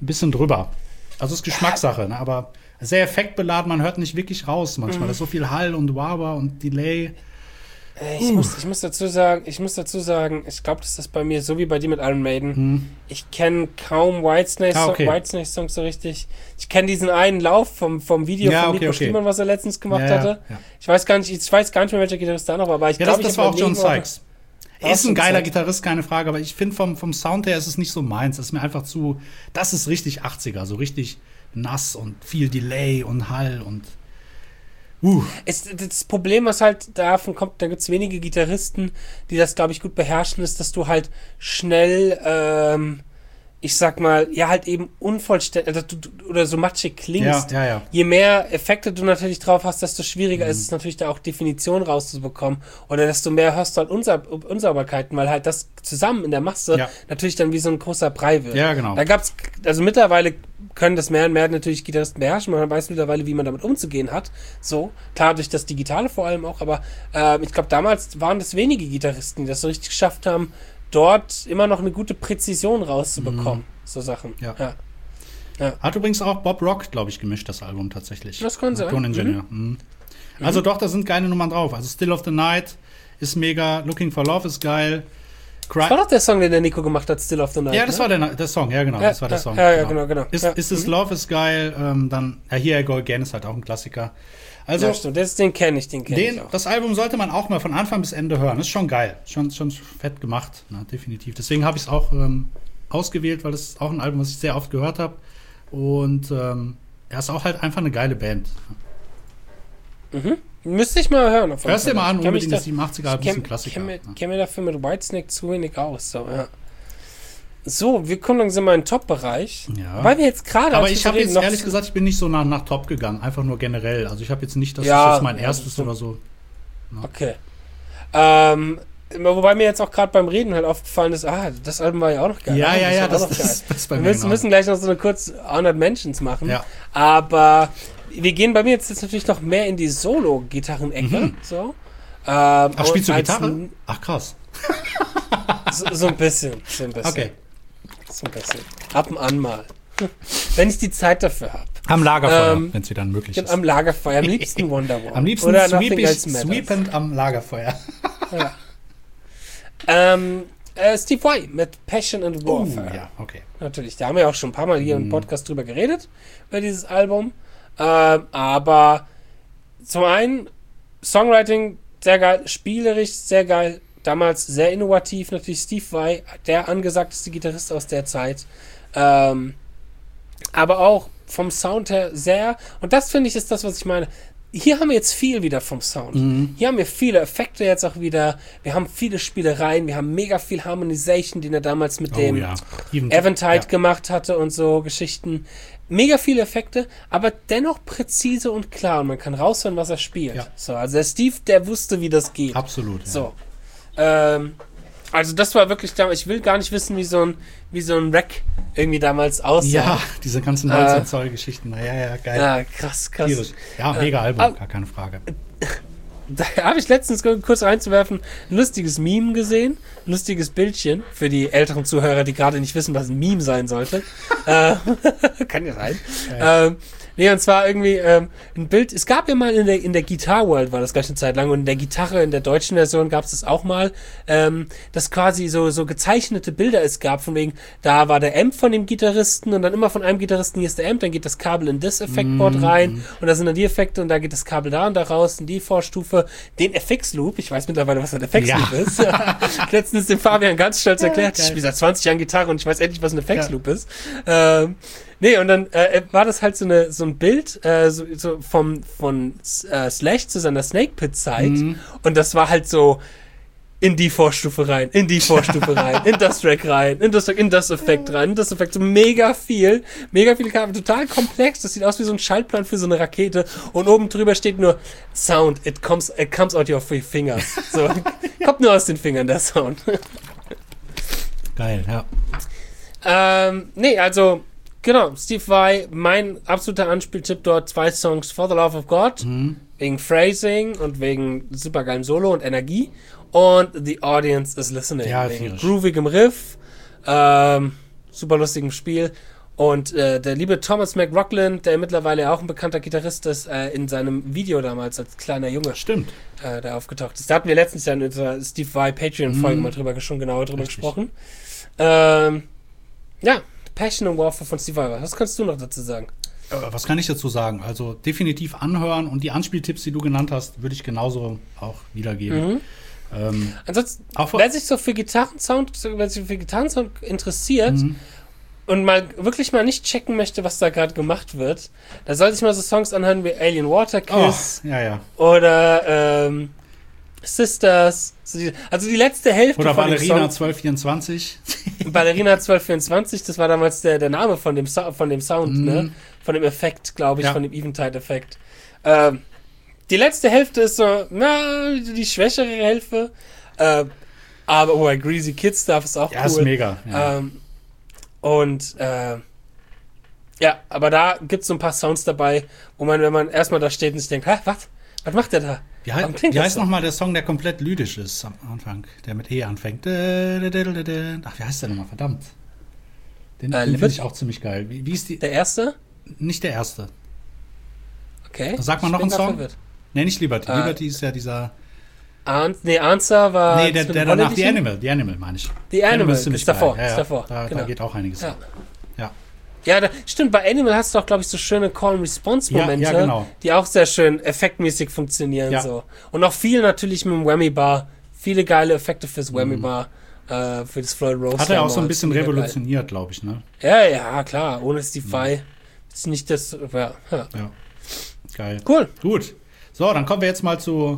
B: ein bisschen drüber. Also ist Geschmackssache, ne? Aber sehr effektbeladen, man hört nicht wirklich raus manchmal. Mhm. Da ist so viel Hall und Wah und Delay.
A: Ich, uh. muss, ich muss dazu sagen, ich muss dazu sagen, ich glaube, das ist bei mir so wie bei dir mit Iron Maiden. Hm. Ich kenne kaum Whitesnake ah, okay. Whitesnake Songs so richtig. Ich kenne diesen einen Lauf vom, vom Video
B: ja,
A: von
B: okay,
A: Nico
B: okay.
A: Schliemann, was er letztens gemacht
B: ja, ja,
A: hatte. Ja. Ich weiß gar nicht, ich weiß gar nicht mehr, welcher Gitarrist da noch war, aber ich
B: ja,
A: glaube,
B: das,
A: ich
B: das war auch John Sykes.
A: Er
B: ist ein geiler Gitarrist, keine Frage, aber ich finde vom, vom Sound her ist es nicht so meins. Das ist mir einfach zu, das ist richtig achtziger, so richtig nass und viel Delay und Hall und Uh.
A: Es, das Problem, was halt davon kommt, da gibt es wenige Gitarristen, die das, glaube ich, gut beherrschen, ist, dass du halt schnell, ähm, ich sag mal, ja, halt eben unvollständig also, oder so matschig klingst.
B: Ja, ja, ja.
A: Je mehr Effekte du natürlich drauf hast, desto schwieriger mhm. ist es natürlich, da auch Definition rauszubekommen. Oder desto mehr hörst du halt Unsau- Unsauberkeiten, weil halt das zusammen in der Masse
B: ja.
A: natürlich dann wie so ein großer Brei wird.
B: Ja, genau.
A: Da gab's, also mittlerweile können das mehr und mehr natürlich Gitarristen beherrschen. Man weiß mittlerweile, wie man damit umzugehen hat. So, klar, durch das Digitale vor allem auch, aber äh, ich glaube, damals waren das wenige Gitarristen, die das so richtig geschafft haben, dort immer noch eine gute Präzision rauszubekommen. Mhm. So Sachen.
B: Ja.
A: Ja. Ja.
B: Hat übrigens auch Bob Rock, glaube ich, gemischt, das Album tatsächlich.
A: Das kann sein.
B: Toningenieur. Mhm. Mhm. Also doch, da sind geile Nummern drauf. Also Still of the Night ist mega, Looking for Love ist geil. Cry-
A: das war doch der Song, den der Nico gemacht hat, Still of the Night.
B: Ja, das
A: ne?
B: war der, der Song, ja genau,
A: ja,
B: das war der Song.
A: Ja, ja, genau, genau.
B: Ist,
A: ja.
B: ist This Love ist geil, ähm, dann ja, Here I Go Again ist halt auch ein Klassiker. Also,
A: ja, stimmt, das, den kenne ich, den kenne ich auch.
B: Das Album sollte man auch mal von Anfang bis Ende hören. Ist schon geil, schon, schon fett gemacht, na, definitiv. Deswegen habe ich es auch ähm, ausgewählt, weil es ist auch ein Album, was ich sehr oft gehört habe. Und ähm, er ist auch halt einfach eine geile Band.
A: Mhm. Müsste ich mal hören.
B: Hörst dir mal an, unbedingt die siebenundachiger Album ist ein
A: Ich
B: Klassiker.
A: kenne mir, kenn mir dafür mit Whitesnake zu wenig aus. So, ja. So, wir kommen langsam mal in den Top-Bereich.
B: Ja.
A: Weil wir jetzt gerade.
B: Aber ich habe jetzt ehrlich so gesagt, ich bin nicht so nach, nach Top gegangen, einfach nur generell. Also ich habe jetzt nicht, das
A: ja,
B: ist jetzt mein
A: ja,
B: erstes
A: so.
B: oder so.
A: Ja. Okay. Ähm, wobei mir jetzt auch gerade beim Reden halt aufgefallen ist, ah, das Album war ja auch noch geil.
B: Ja,
A: ah,
B: ja, ja, das,
A: das,
B: das ist das bei
A: wir
B: mir.
A: müssen,
B: genau.
A: müssen gleich noch so eine kurz Honored Mentions machen.
B: Ja.
A: Aber wir gehen bei mir jetzt, jetzt natürlich noch mehr in die Solo-Gitarren-Ecke.
B: Mhm.
A: So. Ähm,
B: Ach, spielst du Gitarre?
A: N-
B: Ach, krass.
A: So, so ein bisschen, so ein bisschen.
B: Okay.
A: So ein bisschen. Ab und an mal. Wenn ich die Zeit dafür habe.
B: Am Lagerfeuer,
A: Ähm,
B: wenn es wieder möglich ist.
A: Am Lagerfeuer, am liebsten Wonderwall.
B: Am liebsten
A: Oder
B: sweepig,
A: Nothing Else
B: sweepend am Lagerfeuer.
A: Ja. ähm, äh, Steve Vai mit Passion and Warfare.
B: Oh, ja, okay.
A: Natürlich, da haben wir auch schon ein paar Mal hier mm. im Podcast drüber geredet, über dieses Album. Ähm, aber zum einen, Songwriting sehr geil, spielerisch sehr geil, damals sehr innovativ, natürlich Steve Vai, der angesagteste Gitarrist aus der Zeit. Ähm, aber auch vom Sound her sehr, und das finde ich ist das, was ich meine. Hier haben wir jetzt viel wieder vom Sound. Mhm. Hier haben wir viele Effekte jetzt auch wieder. Wir haben viele Spielereien. Wir haben mega viel Harmonization, den er damals mit
B: oh,
A: dem
B: ja.
A: Eventide
B: ja.
A: gemacht hatte und so Geschichten. Mega viele Effekte, aber dennoch präzise und klar. Und man kann raushören, was er spielt.
B: Ja.
A: So, also der Steve, der wusste, wie das geht.
B: Absolut. Ja.
A: So. Ähm, also das war wirklich damals, ich will gar nicht wissen, wie so ein, wie so ein Rack irgendwie damals aussah.
B: Ja, diese ganzen neunzehn Zoll Geschichten. Na ja, ja, geil.
A: Ja, krass, krass.
B: Tierisch. Ja, mega
A: äh,
B: Album,
A: äh,
B: gar keine Frage.
A: Da habe ich letztens kurz reinzuwerfen, ein lustiges Meme gesehen, ein lustiges Bildchen für die älteren Zuhörer, die gerade nicht wissen, was ein Meme sein sollte. äh, kann ja sein. Okay. Ähm, nee, und zwar irgendwie ähm, ein Bild, es gab ja mal in der, in der Guitar World, war das gleich eine Zeit lang, und in der Gitarre, in der deutschen Version gab es das auch mal, ähm, dass quasi so, so gezeichnete Bilder es gab, von wegen, da war der Amp von dem Gitarristen und dann immer von einem Gitarristen, hier ist der Amp, dann geht das Kabel in das Effektboard mm-hmm. rein und da sind dann die Effekte und da geht das Kabel da und da raus in die Vorstufe. Den F X-Loop, ich weiß mittlerweile, was ein F X-Loop ja. ist. Letztens dem Fabian ganz stolz erklärt, ja, ich spiele seit zwanzig Jahren Gitarre und ich weiß endlich, was ein F X-Loop ja. ist. Ähm, nee, und dann äh, war das halt so, eine, so ein Bild äh, so, so vom, von äh, Slash zu seiner Snake Pit-Zeit mhm. und das war halt so in die Vorstufe rein, in die Vorstufe rein, in das Track rein, in das, in das Effekt rein, in das Effekt, so mega viel, mega viele Kabel, total komplex, das sieht aus wie so ein Schaltplan für so eine Rakete und oben drüber steht nur Sound, it comes, it comes out your fingers, so, kommt nur aus den Fingern, der Sound.
B: Geil, ja.
A: Ähm, nee, also, genau, Steve Vai, mein absoluter Anspieltipp dort, zwei Songs, For the Love of God, mhm. wegen Phrasing und wegen supergeilem Solo und Energie. Und The Audience is Listening.
B: Ja,
A: wegen groovigem Riff, ähm, super lustigem Spiel Und äh, der liebe Thomas McRockland, der mittlerweile auch ein bekannter Gitarrist ist, äh, in seinem Video damals als kleiner Junge,
B: Stimmt.
A: Äh, der aufgetaucht ist. Da hatten wir letztens ja in unserer Steve Vai Patreon-Folge
B: Mhm.
A: mal drüber, schon genauer drüber
B: Richtig.
A: gesprochen. Ähm, ja, Passion and Warfare von Steve Vai. Was kannst du noch dazu sagen?
B: Äh, Was kann ich dazu sagen? Also definitiv anhören und die Anspieltipps, die du genannt hast, würde ich genauso auch wiedergeben.
A: Mhm.
B: Ähm,
A: Ansonsten,
B: Auch vor-
A: wer sich so für Gitarrensound, wer sich für Gitarrensound interessiert
B: Mhm.
A: und mal wirklich mal nicht checken möchte, was da gerade gemacht wird, da soll sich mal so Songs anhören wie Alien Water
B: oh,
A: Kiss
B: ja, ja.
A: oder ähm, Sisters. So die, also die letzte Hälfte
B: Oder
A: von dem
B: Ballerina
A: Song.
B: zwölf vierundzwanzig.
A: Ballerina zwölf vierundzwanzig, das war damals der, der Name von dem, so von dem Sound,
B: Mhm.
A: ne? Von dem Effekt, glaube ich,
B: Ja.
A: von dem Eventide-Effekt. Ähm, die letzte Hälfte ist so, na, die schwächere Hälfte. Äh, aber, oh, Greasy Kid Stuff ist auch
B: Ja,
A: cool.
B: ist mega. Ja.
A: Ähm, und, äh, ja, aber da gibt es so ein paar Sounds dabei, wo man, wenn man erstmal da steht und sich denkt, hä, was? Was macht der da?
B: Wie,
A: Warum
B: hei-
A: klingt
B: wie
A: das
B: heißt
A: so?
B: nochmal der Song, der komplett lydisch ist am Anfang, der mit E anfängt? Ach, wie heißt der nochmal? Verdammt. Den,
A: Äh,
B: den finde
A: Liberty?
B: ich auch ziemlich geil. Wie, wie ist die?
A: Der erste?
B: Nicht der erste.
A: Okay.
B: Sag mal
A: Ich
B: noch
A: bin
B: einen
A: grad
B: Song.
A: verwirrt.
B: Nee, nicht Liberty.
A: Äh,
B: Liberty ist ja dieser.
A: An nee, Answer war.
B: Nee, der,
A: das mit
B: der
A: dem
B: danach, The
A: Holländischen?
B: Animal. The Animal, meine ich.
A: The Animal,
B: ziemlich
A: ist davor,
B: geil. Ja,
A: ist
B: ja.
A: davor,
B: Da,
A: genau.
B: da geht auch einiges.
A: Ja.
B: ab. Ja.
A: Ja, da, stimmt, bei Animal hast du auch, glaube ich, so schöne Call-and-Response-Momente,
B: Ja, ja, genau.
A: die auch sehr schön effektmäßig funktionieren.
B: Ja.
A: So. Und auch viel natürlich mit dem Whammy-Bar. Viele geile Effekte fürs Whammy-Bar, äh, für das Floyd Rose.
B: Hat er auch so ein
A: damals.
B: bisschen
A: Mega geil.
B: revolutioniert, glaube ich, ne?
A: Ja, ja, klar. Ohne Steve Vai ist nicht das. Ja, ja.
B: Ja. Geil.
A: Cool.
B: Gut. So, dann kommen wir jetzt mal zu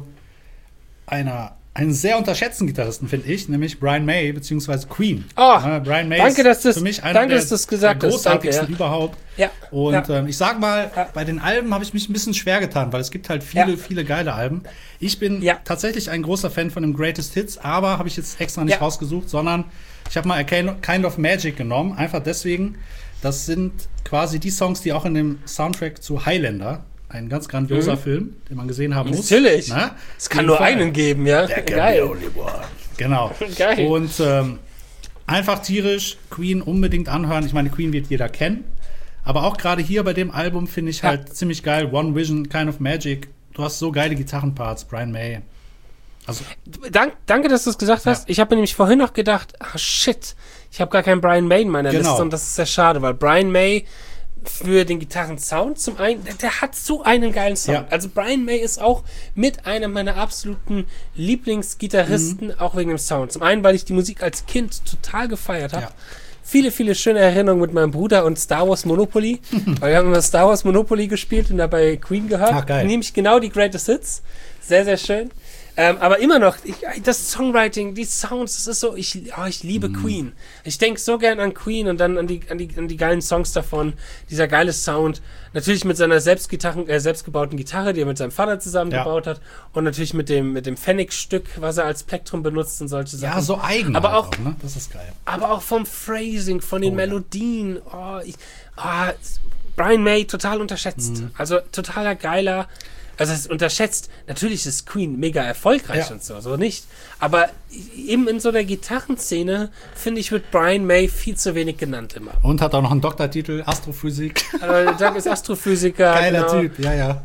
B: einer, einen sehr unterschätzten Gitarristen, finde ich, nämlich Brian May, beziehungsweise Queen.
A: Oh,
B: Ja, Brian May
A: danke,
B: ist
A: dass das-
B: für mich einer
A: danke,
B: der,
A: dass du's gesagt
B: der
A: hast. Danke,
B: großartigsten
A: ja.
B: überhaupt.
A: Ja.
B: Und
A: ja.
B: ähm, ich sag mal,
A: Ja.
B: bei den Alben habe ich mich ein bisschen schwer getan, weil es gibt halt viele,
A: Ja.
B: viele geile Alben. Ich bin
A: Ja.
B: tatsächlich ein großer Fan von dem Greatest Hits, aber habe ich jetzt extra nicht
A: Ja.
B: rausgesucht, sondern ich habe mal A Kind Kind of Magic genommen, einfach deswegen, das sind quasi die Songs, die auch in dem Soundtrack zu Highlander, ein ganz grandioser
A: Mhm.
B: Film, den man gesehen haben muss.
A: Natürlich.
B: Na?
A: Es kann nur
B: Fall.
A: einen geben, ja.
B: There can
A: Geil.
B: be only one. Genau.
A: Geil.
B: Und ähm, einfach tierisch, Queen unbedingt anhören. Ich meine, Queen wird jeder kennen. Aber auch gerade hier bei dem Album finde ich
A: Ja.
B: halt ziemlich geil. One Vision, Kind of Magic. Du hast so geile Gitarrenparts, Brian May. Also,
A: Dank, danke, dass du es gesagt hast.
B: Ja.
A: Ich habe mir nämlich vorhin noch gedacht, ah shit, ich habe gar keinen Brian May in meiner
B: Genau.
A: Liste und das ist sehr schade, weil Brian May für den Gitarrensound zum einen, der, der hat so einen geilen Sound.
B: Ja.
A: Also Brian May ist auch mit einem meiner absoluten Lieblingsgitarristen,
B: Mhm.
A: auch wegen dem Sound. Zum einen, weil ich die Musik als Kind total gefeiert habe.
B: Ja.
A: Viele, viele schöne Erinnerungen mit meinem Bruder und Star Wars Monopoly. Weil wir haben immer Star Wars Monopoly gespielt und dabei Queen gehört.
B: Ach, geil.
A: Nämlich genau die Greatest Hits. Sehr, sehr schön. Ähm, aber immer noch, ich, das Songwriting, die Sounds, das ist so, ich, oh, ich liebe Queen. Ich denke so gern an Queen und dann an die, an die, an die geilen Songs davon. Dieser geile Sound. Natürlich mit seiner Selbstgitarren, äh, selbstgebauten Gitarre, die er mit seinem Vater zusammengebaut
B: Ja.
A: hat. Und natürlich mit dem, mit dem Pfennigstück, was er als Plektrum benutzt und solche Sachen.
B: ja, so eigen.
A: Aber
B: halt
A: auch-
B: ne? Das ist geil.
A: Aber auch vom Phrasing, von den
B: Oh, ja.
A: Melodien. Oh, ich, oh, Brian May total unterschätzt.
B: Mhm.
A: Also totaler geiler. Also es ist unterschätzt. Natürlich ist Queen mega erfolgreich
B: Ja.
A: und so, so nicht. Aber eben in so der Gitarrenszene, finde ich, wird Brian May viel zu wenig genannt immer.
B: Und hat auch noch einen Doktortitel, Astrophysik.
A: Also, Doug ist Astrophysiker.
B: Geiler
A: genau.
B: Typ, ja, ja.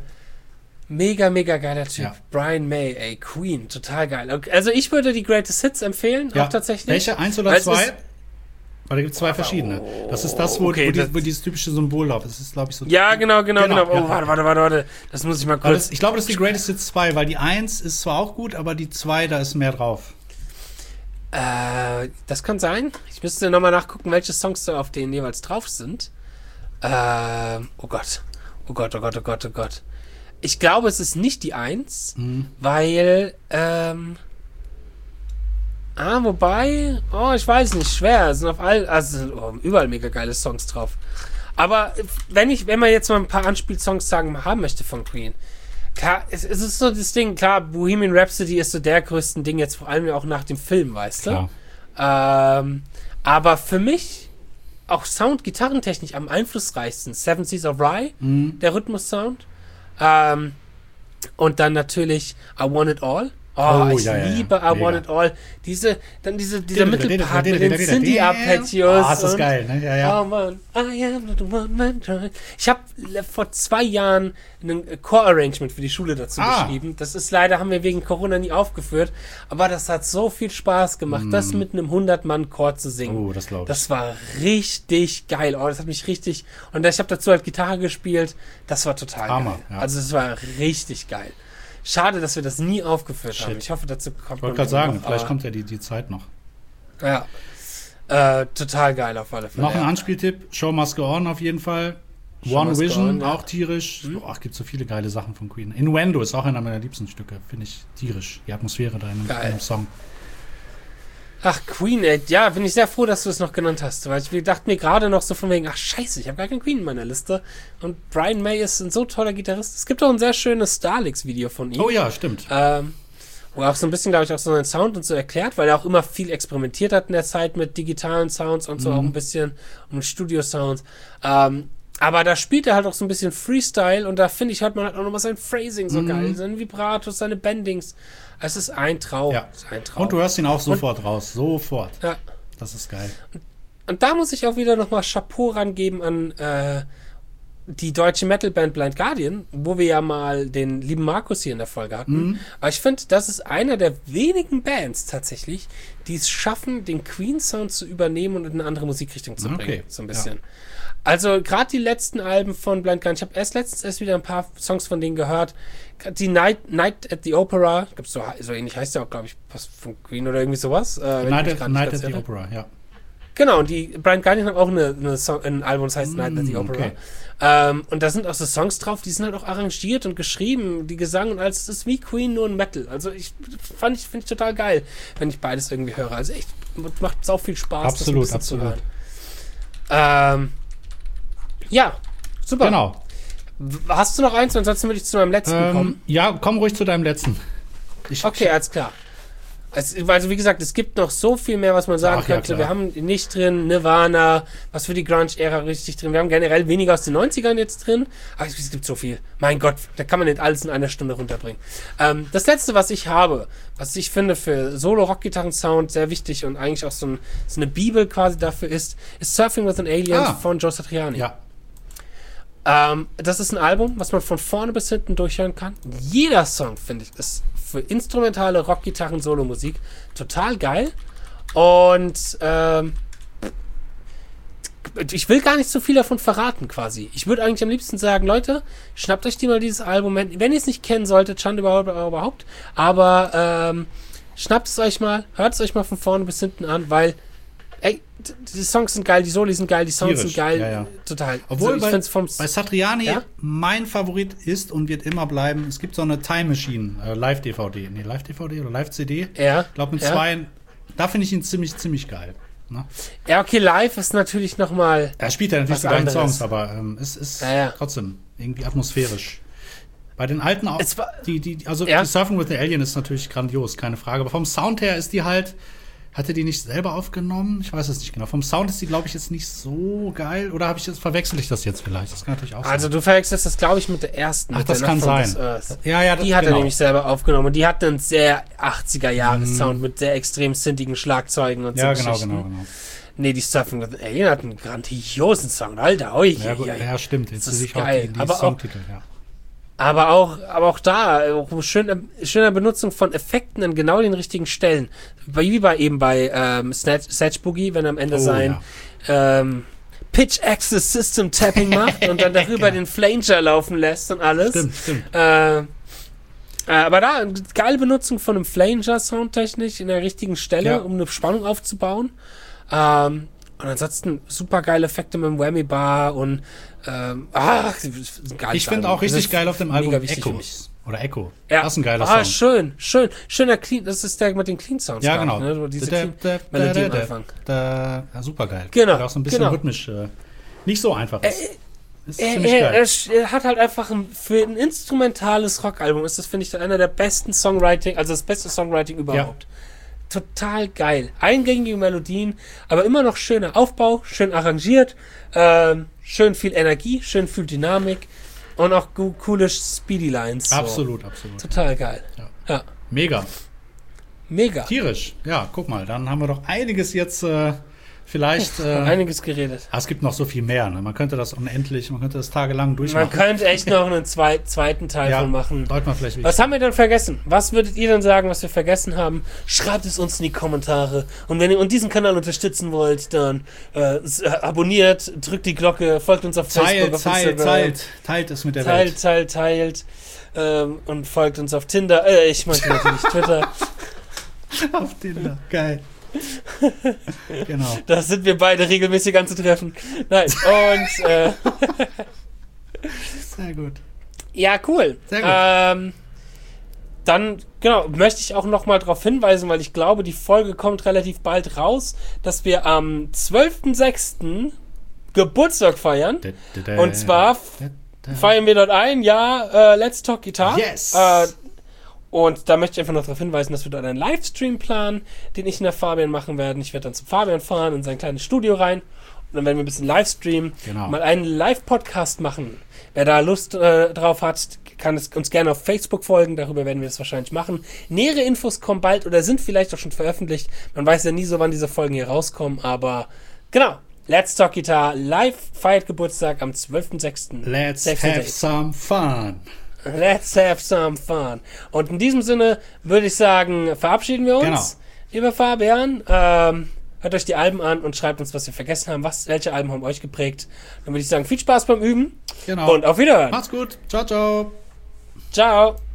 A: Mega, mega geiler Typ.
B: Ja.
A: Brian May, ey, Queen, total geil. Okay, also ich würde die Greatest Hits empfehlen,
B: ja.
A: auch tatsächlich.
B: Welche? Eins oder
A: Weil es
B: zwei?
A: ist-
B: Weil da gibt es zwei verschiedene. Das ist das, wo,
A: Okay,
B: wo, die,
A: das-
B: wo dieses typische Symbol drauf ist. Das ist, glaube ich, so.
A: Ja, genau, genau, genau.
B: Genau,
A: Oh,
B: ja.
A: warte, warte, warte, warte. Das muss ich mal
B: Aber
A: kurz.
B: das, ich glaube, das ist die Greatest Hits zwei, weil die eins ist zwar auch gut, aber die zwei, da ist mehr drauf.
A: Äh, das kann sein. Ich müsste nochmal nachgucken, welche Songs da auf denen jeweils drauf sind. Äh, oh Gott. Oh Gott, oh Gott, oh Gott, oh Gott. Ich glaube, es ist nicht die eins,
B: Mhm.
A: weil, ähm. Ah, wobei, oh, ich weiß nicht, schwer. Es sind auf all, also sind oh, überall mega geile Songs drauf. Aber wenn ich, wenn man jetzt mal ein paar Anspielsongs sagen haben möchte von Queen, klar, es, es ist so das Ding, klar, Bohemian Rhapsody ist so der größten Ding jetzt vor allem auch nach dem Film, weißt du?
B: Klar.
A: Ähm, aber für mich auch Sound, gitarrentechnisch am einflussreichsten Seven Seas of Rye,
B: Mhm.
A: der Rhythmus-Sound. Ähm, und dann natürlich I Want It All Oh,
B: Oh,
A: ich
B: ja, ja, ja.
A: liebe I
B: Mega.
A: Want It All. Diese, dann diese, dieser Mittelpart mit den Cindy-Arpeggios.
B: Ah, ist das
A: und-
B: geil, ne? Ja, ja.
A: Oh man, I am the one man trying. Ich habe vor zwei Jahren ein Chor-Arrangement für die Schule dazu
B: Ah.
A: geschrieben. Das ist leider, haben wir wegen Corona nie aufgeführt. Aber das hat so viel Spaß gemacht, das mit einem hundert-Mann-Chor zu singen.
B: Oh, das glaube ich.
A: Das war richtig geil. Oh, das hat mich richtig... Und ich habe dazu halt Gitarre gespielt. Das war total
B: Hammer,
A: geil.
B: ja.
A: Also es war richtig geil. Schade, dass wir das nie aufgeführt
B: Shit.
A: haben. Ich hoffe, dazu kommt
B: Ich wollte
A: man
B: gerade sagen,
A: noch,
B: vielleicht
A: aber-
B: kommt ja die, die Zeit noch.
A: Ja. Äh, total geil auf alle Fälle.
B: Noch ein
A: ja.
B: Show Show Must Go On auf jeden Fall.
A: Show
B: One
A: Must Go
B: Vision,
A: On, ja.
B: auch tierisch. Boah, gibt so viele geile Sachen von Queen. Innuendo ist auch einer meiner liebsten Stücke. Finde ich tierisch. Die Atmosphäre da in, in
A: Geil.
B: dem Song.
A: Ach, Queen, ey. Ja, bin ich sehr froh, dass du es noch genannt hast. Weil ich dachte mir gerade noch so von wegen, ach scheiße, ich habe gar keinen Queen in meiner Liste. Und Brian May ist ein so toller Gitarrist. Es gibt auch ein sehr schönes Starlix-Video von ihm.
B: Oh ja, stimmt.
A: Ähm, wo er auch so ein bisschen, glaube ich, auch so seinen Sound und so erklärt, weil er auch immer viel experimentiert hat in der Zeit mit digitalen Sounds und so
B: Mhm.
A: auch ein bisschen und mit Studio-Sounds. Ähm, aber da spielt er halt auch so ein bisschen Freestyle und da finde ich, hört man halt auch nochmal sein Phrasing so
B: Mhm.
A: geil, seine Vibratos, seine Bendings. Es ist ein Traum.
B: Ja.
A: Es ist ein Traum.
B: Und du hörst ihn auch sofort raus. Sofort.
A: ja.
B: Das ist geil.
A: Und da muss ich auch wieder nochmal Chapeau rangeben an äh, die deutsche Metalband Blind Guardian, wo wir ja mal den lieben Markus hier in der Folge hatten.
B: Mhm.
A: Aber ich finde, das ist einer der wenigen Bands tatsächlich, die es schaffen, den Queen-Sound zu übernehmen und in eine andere Musikrichtung zu bringen.
B: Okay,
A: So ein bisschen. Also gerade die letzten Alben von Blind Guardian, ich habe erst letztens erst wieder ein paar Songs von denen gehört. Grad die Night, Night at the Opera, gibt's so, so ähnlich heißt ja auch, glaube ich, was von Queen oder irgendwie sowas. Äh, wenn ich
B: Night
A: mich
B: at,
A: grad nicht
B: Night
A: ganz
B: at the
A: irre.
B: Opera, ja.
A: Genau, und die Blind Guardian haben auch eine, eine Song, ein Album, das heißt Night at the
B: Mm,
A: Opera.
B: okay.
A: Ähm, und da sind auch so Songs drauf, die sind halt auch arrangiert und geschrieben, die Gesang und alles. Es ist wie Queen, nur ein Metal. Also ich fand ich, finde ich total geil, wenn ich beides irgendwie höre. Also echt, macht sau viel Spaß,
B: Absolut,
A: das ein bisschen
B: absolut.
A: zu hören. Ähm, ja, super.
B: Genau.
A: W- Hast du noch eins? Ansonsten würde ich zu meinem letzten kommen.
B: Ähm, ja, komm ruhig zu deinem letzten. Ich,
A: Okay, alles klar. Es, also wie gesagt, es gibt noch so viel mehr, was man sagen
B: Ach, ja,
A: könnte.
B: klar.
A: Wir haben nicht drin Nirvana, was für die Grunge-Ära richtig drin. Wir haben generell weniger aus den neunzigern jetzt drin. Aber es gibt so viel. Mein Gott, da kann man nicht alles in einer Stunde runterbringen. Ähm, das letzte, was ich habe, was ich finde für Solo-Rock-Gitarren-Sound sehr wichtig und eigentlich auch so, ein, so eine Bibel quasi dafür ist, ist Surfing with an Alien
B: Ah.
A: von Joe Satriani.
B: Ja,
A: Ähm, das ist ein Album, was man von vorne bis hinten durchhören kann. Jeder Song, finde ich, ist für instrumentale Rockgitarren-Solo-Musik total geil. Und ähm, ich will gar nicht so viel davon verraten, quasi. Ich würde eigentlich am liebsten sagen, Leute, schnappt euch die mal dieses Album, wenn, wenn ihr es nicht kennen solltet, Schande überhaupt, überhaupt. Aber ähm, schnappt es euch mal, hört es euch mal von vorne bis hinten an, weil ey, d- die Songs sind geil, die Soli sind geil, die Sounds
B: Tierisch,
A: sind geil.
B: ja, ja.
A: Total.
B: Obwohl
A: also ich
B: bei,
A: find's vom
B: bei Satriani
A: Ja?
B: mein Favorit ist und wird immer bleiben, es gibt so eine Time Machine, äh, Live-D V D. Nee, Live-D V D oder Live-C D.
A: Ja.
B: Ich glaube mit
A: ja.
B: zwei, da finde ich ihn ziemlich, ziemlich geil. Ne?
A: Ja, okay, live ist natürlich nochmal.
B: Er spielt ja natürlich
A: Was
B: die gleichen
A: anderes.
B: Songs, aber ähm, es ist
A: Ja, ja.
B: trotzdem irgendwie atmosphärisch. Bei den alten auch,
A: Es war-
B: die, die, also
A: Ja.
B: die Surfing with the Alien ist natürlich grandios, keine Frage. Aber vom Sound her ist die halt, hatte die nicht selber aufgenommen? Ich weiß es nicht genau. Vom Sound ist die, glaube ich, jetzt nicht so geil. Oder habe ich jetzt, verwechsel ich das jetzt vielleicht? Das kann natürlich auch
A: Also
B: sein.
A: du verwechselst das, glaube ich, mit der ersten.
B: Ach,
A: mit
B: das
A: der
B: kann
A: Nacht von
B: sein.
A: This Earth.
B: Ja, ja, das,
A: Die hat er
B: genau.
A: nämlich selber aufgenommen. Und die hat einen sehr achtziger-Jahres-Sound mit sehr extrem syntigen Schlagzeugen und
B: Ja,
A: so
B: genau,
A: Geschichten.
B: genau, genau.
A: Nee, die Surfing with an Alien hat einen grandiosen Sound. Alter, ui,
B: Ja, gut,
A: ui, ui.
B: ja stimmt. Jetzt
A: Das
B: sehe
A: ist
B: ich auch
A: geil.
B: die, die
A: Aber auch-
B: Songtitel, ja.
A: Aber auch, aber auch da, auch schöne, schöne Benutzung von Effekten an genau den richtigen Stellen. Wie bei eben bei ähm, Snatch, Satch Boogie, wenn er am Ende
B: Oh,
A: sein ähm, Pitch Access System Tapping macht und dann darüber
B: Genau.
A: den Flanger laufen lässt und alles.
B: Stimmt, stimmt.
A: Äh, äh, aber da, geile Benutzung von einem Flanger soundtechnisch in der richtigen Stelle,
B: Ja.
A: um eine Spannung aufzubauen. Ähm, und ansonsten super geile Effekte mit dem Whammy Bar und ähm, ach, geil.
B: Ich finde auch richtig geil auf dem Album
A: mega wichtig für mich.
B: Echos. Oder Echo.
A: Ja.
B: Das ist ein geiler
A: ah,
B: Song.
A: schön, schön. Schöner Clean, das ist der mit den Clean Sounds.
B: Ja,
A: glaub
B: genau.
A: Ich, ne? Wo diese
B: Da-
A: Clean
B: da-
A: Melodie
B: da-
A: am
B: da-
A: Anfang.
B: da- ja, super geil.
A: Genau,
B: Weil auch so ein bisschen
A: genau.
B: rhythmisch äh, nicht so einfach ist. ist
A: Er,
B: ziemlich
A: er,
B: geil.
A: er, sch- er hat halt einfach ein, für ein instrumentales Rockalbum ist das, finde ich, einer der besten Songwriting, also das beste Songwriting überhaupt. Total geil. Eingängige Melodien, aber immer noch schöner Aufbau, schön arrangiert, ähm, schön viel Energie, schön viel Dynamik und auch gu- coole Speedy Lines. So.
B: Absolut, absolut.
A: Total geil.
B: Ja.
A: Ja.
B: Mega.
A: Mega.
B: Tierisch. Ja, guck mal, dann haben wir doch einiges jetzt äh, vielleicht... Äh,
A: einiges geredet.
B: Ah, es gibt noch so viel mehr. Ne? Man könnte das unendlich, man könnte das tagelang durchmachen.
A: Man könnte echt noch einen zwei, zweiten Teil
B: ja,
A: von machen.
B: Sollte man vielleicht
A: Was haben wir denn vergessen? Was würdet ihr denn sagen, was wir vergessen haben? Schreibt es uns in die Kommentare. Und wenn ihr und diesen Kanal unterstützen wollt, dann äh, abonniert, drückt die Glocke, folgt uns auf
B: Teilt,
A: Facebook, auf
B: teilt,
A: Instagram.
B: teilt, teilt es mit der
A: teilt,
B: Welt.
A: Teilt, teilt, teilt. Ähm, und folgt uns auf Tinder. Äh, ich meinte natürlich Twitter.
B: Auf Tinder, geil. Genau.
A: Da sind wir beide regelmäßig anzutreffen. Nein, und äh,
B: sehr gut.
A: Ja, cool.
B: Sehr gut.
A: Ähm, dann, genau, möchte ich auch nochmal darauf hinweisen, weil ich glaube, die Folge kommt relativ bald raus, dass wir am zwölften sechsten Geburtstag feiern. Und zwar feiern wir dort ein Jahr äh, Let's Talk Guitar.
B: Yes!
A: Äh, Und da möchte ich einfach noch darauf hinweisen, dass wir dort einen Livestream planen, den ich und der Fabian machen werden. Ich werde dann zum Fabian fahren, in sein kleines Studio rein. Und dann werden wir ein bisschen Livestreamen,
B: Genau.
A: mal einen Live-Podcast machen. Wer da Lust äh, drauf hat, kann es uns gerne auf Facebook folgen. Darüber werden wir es wahrscheinlich machen. Nähere Infos kommen bald oder sind vielleicht auch schon veröffentlicht. Man weiß ja nie so, wann diese Folgen hier rauskommen. Aber genau, Let's Talk Guitar live feiert Geburtstag am zwölften sechsten
B: Let's
A: Save the
B: have
A: date.
B: some fun.
A: Let's have some fun. Und in diesem Sinne würde ich sagen, verabschieden wir uns.
B: Genau.
A: Lieber Fabian, ähm, hört euch die Alben an und schreibt uns, was wir vergessen haben. Was, welche Alben haben euch geprägt? Dann würde ich sagen, viel Spaß beim Üben.
B: Genau.
A: Und auf Wiederhören.
B: Macht's gut. Ciao, ciao.
A: Ciao.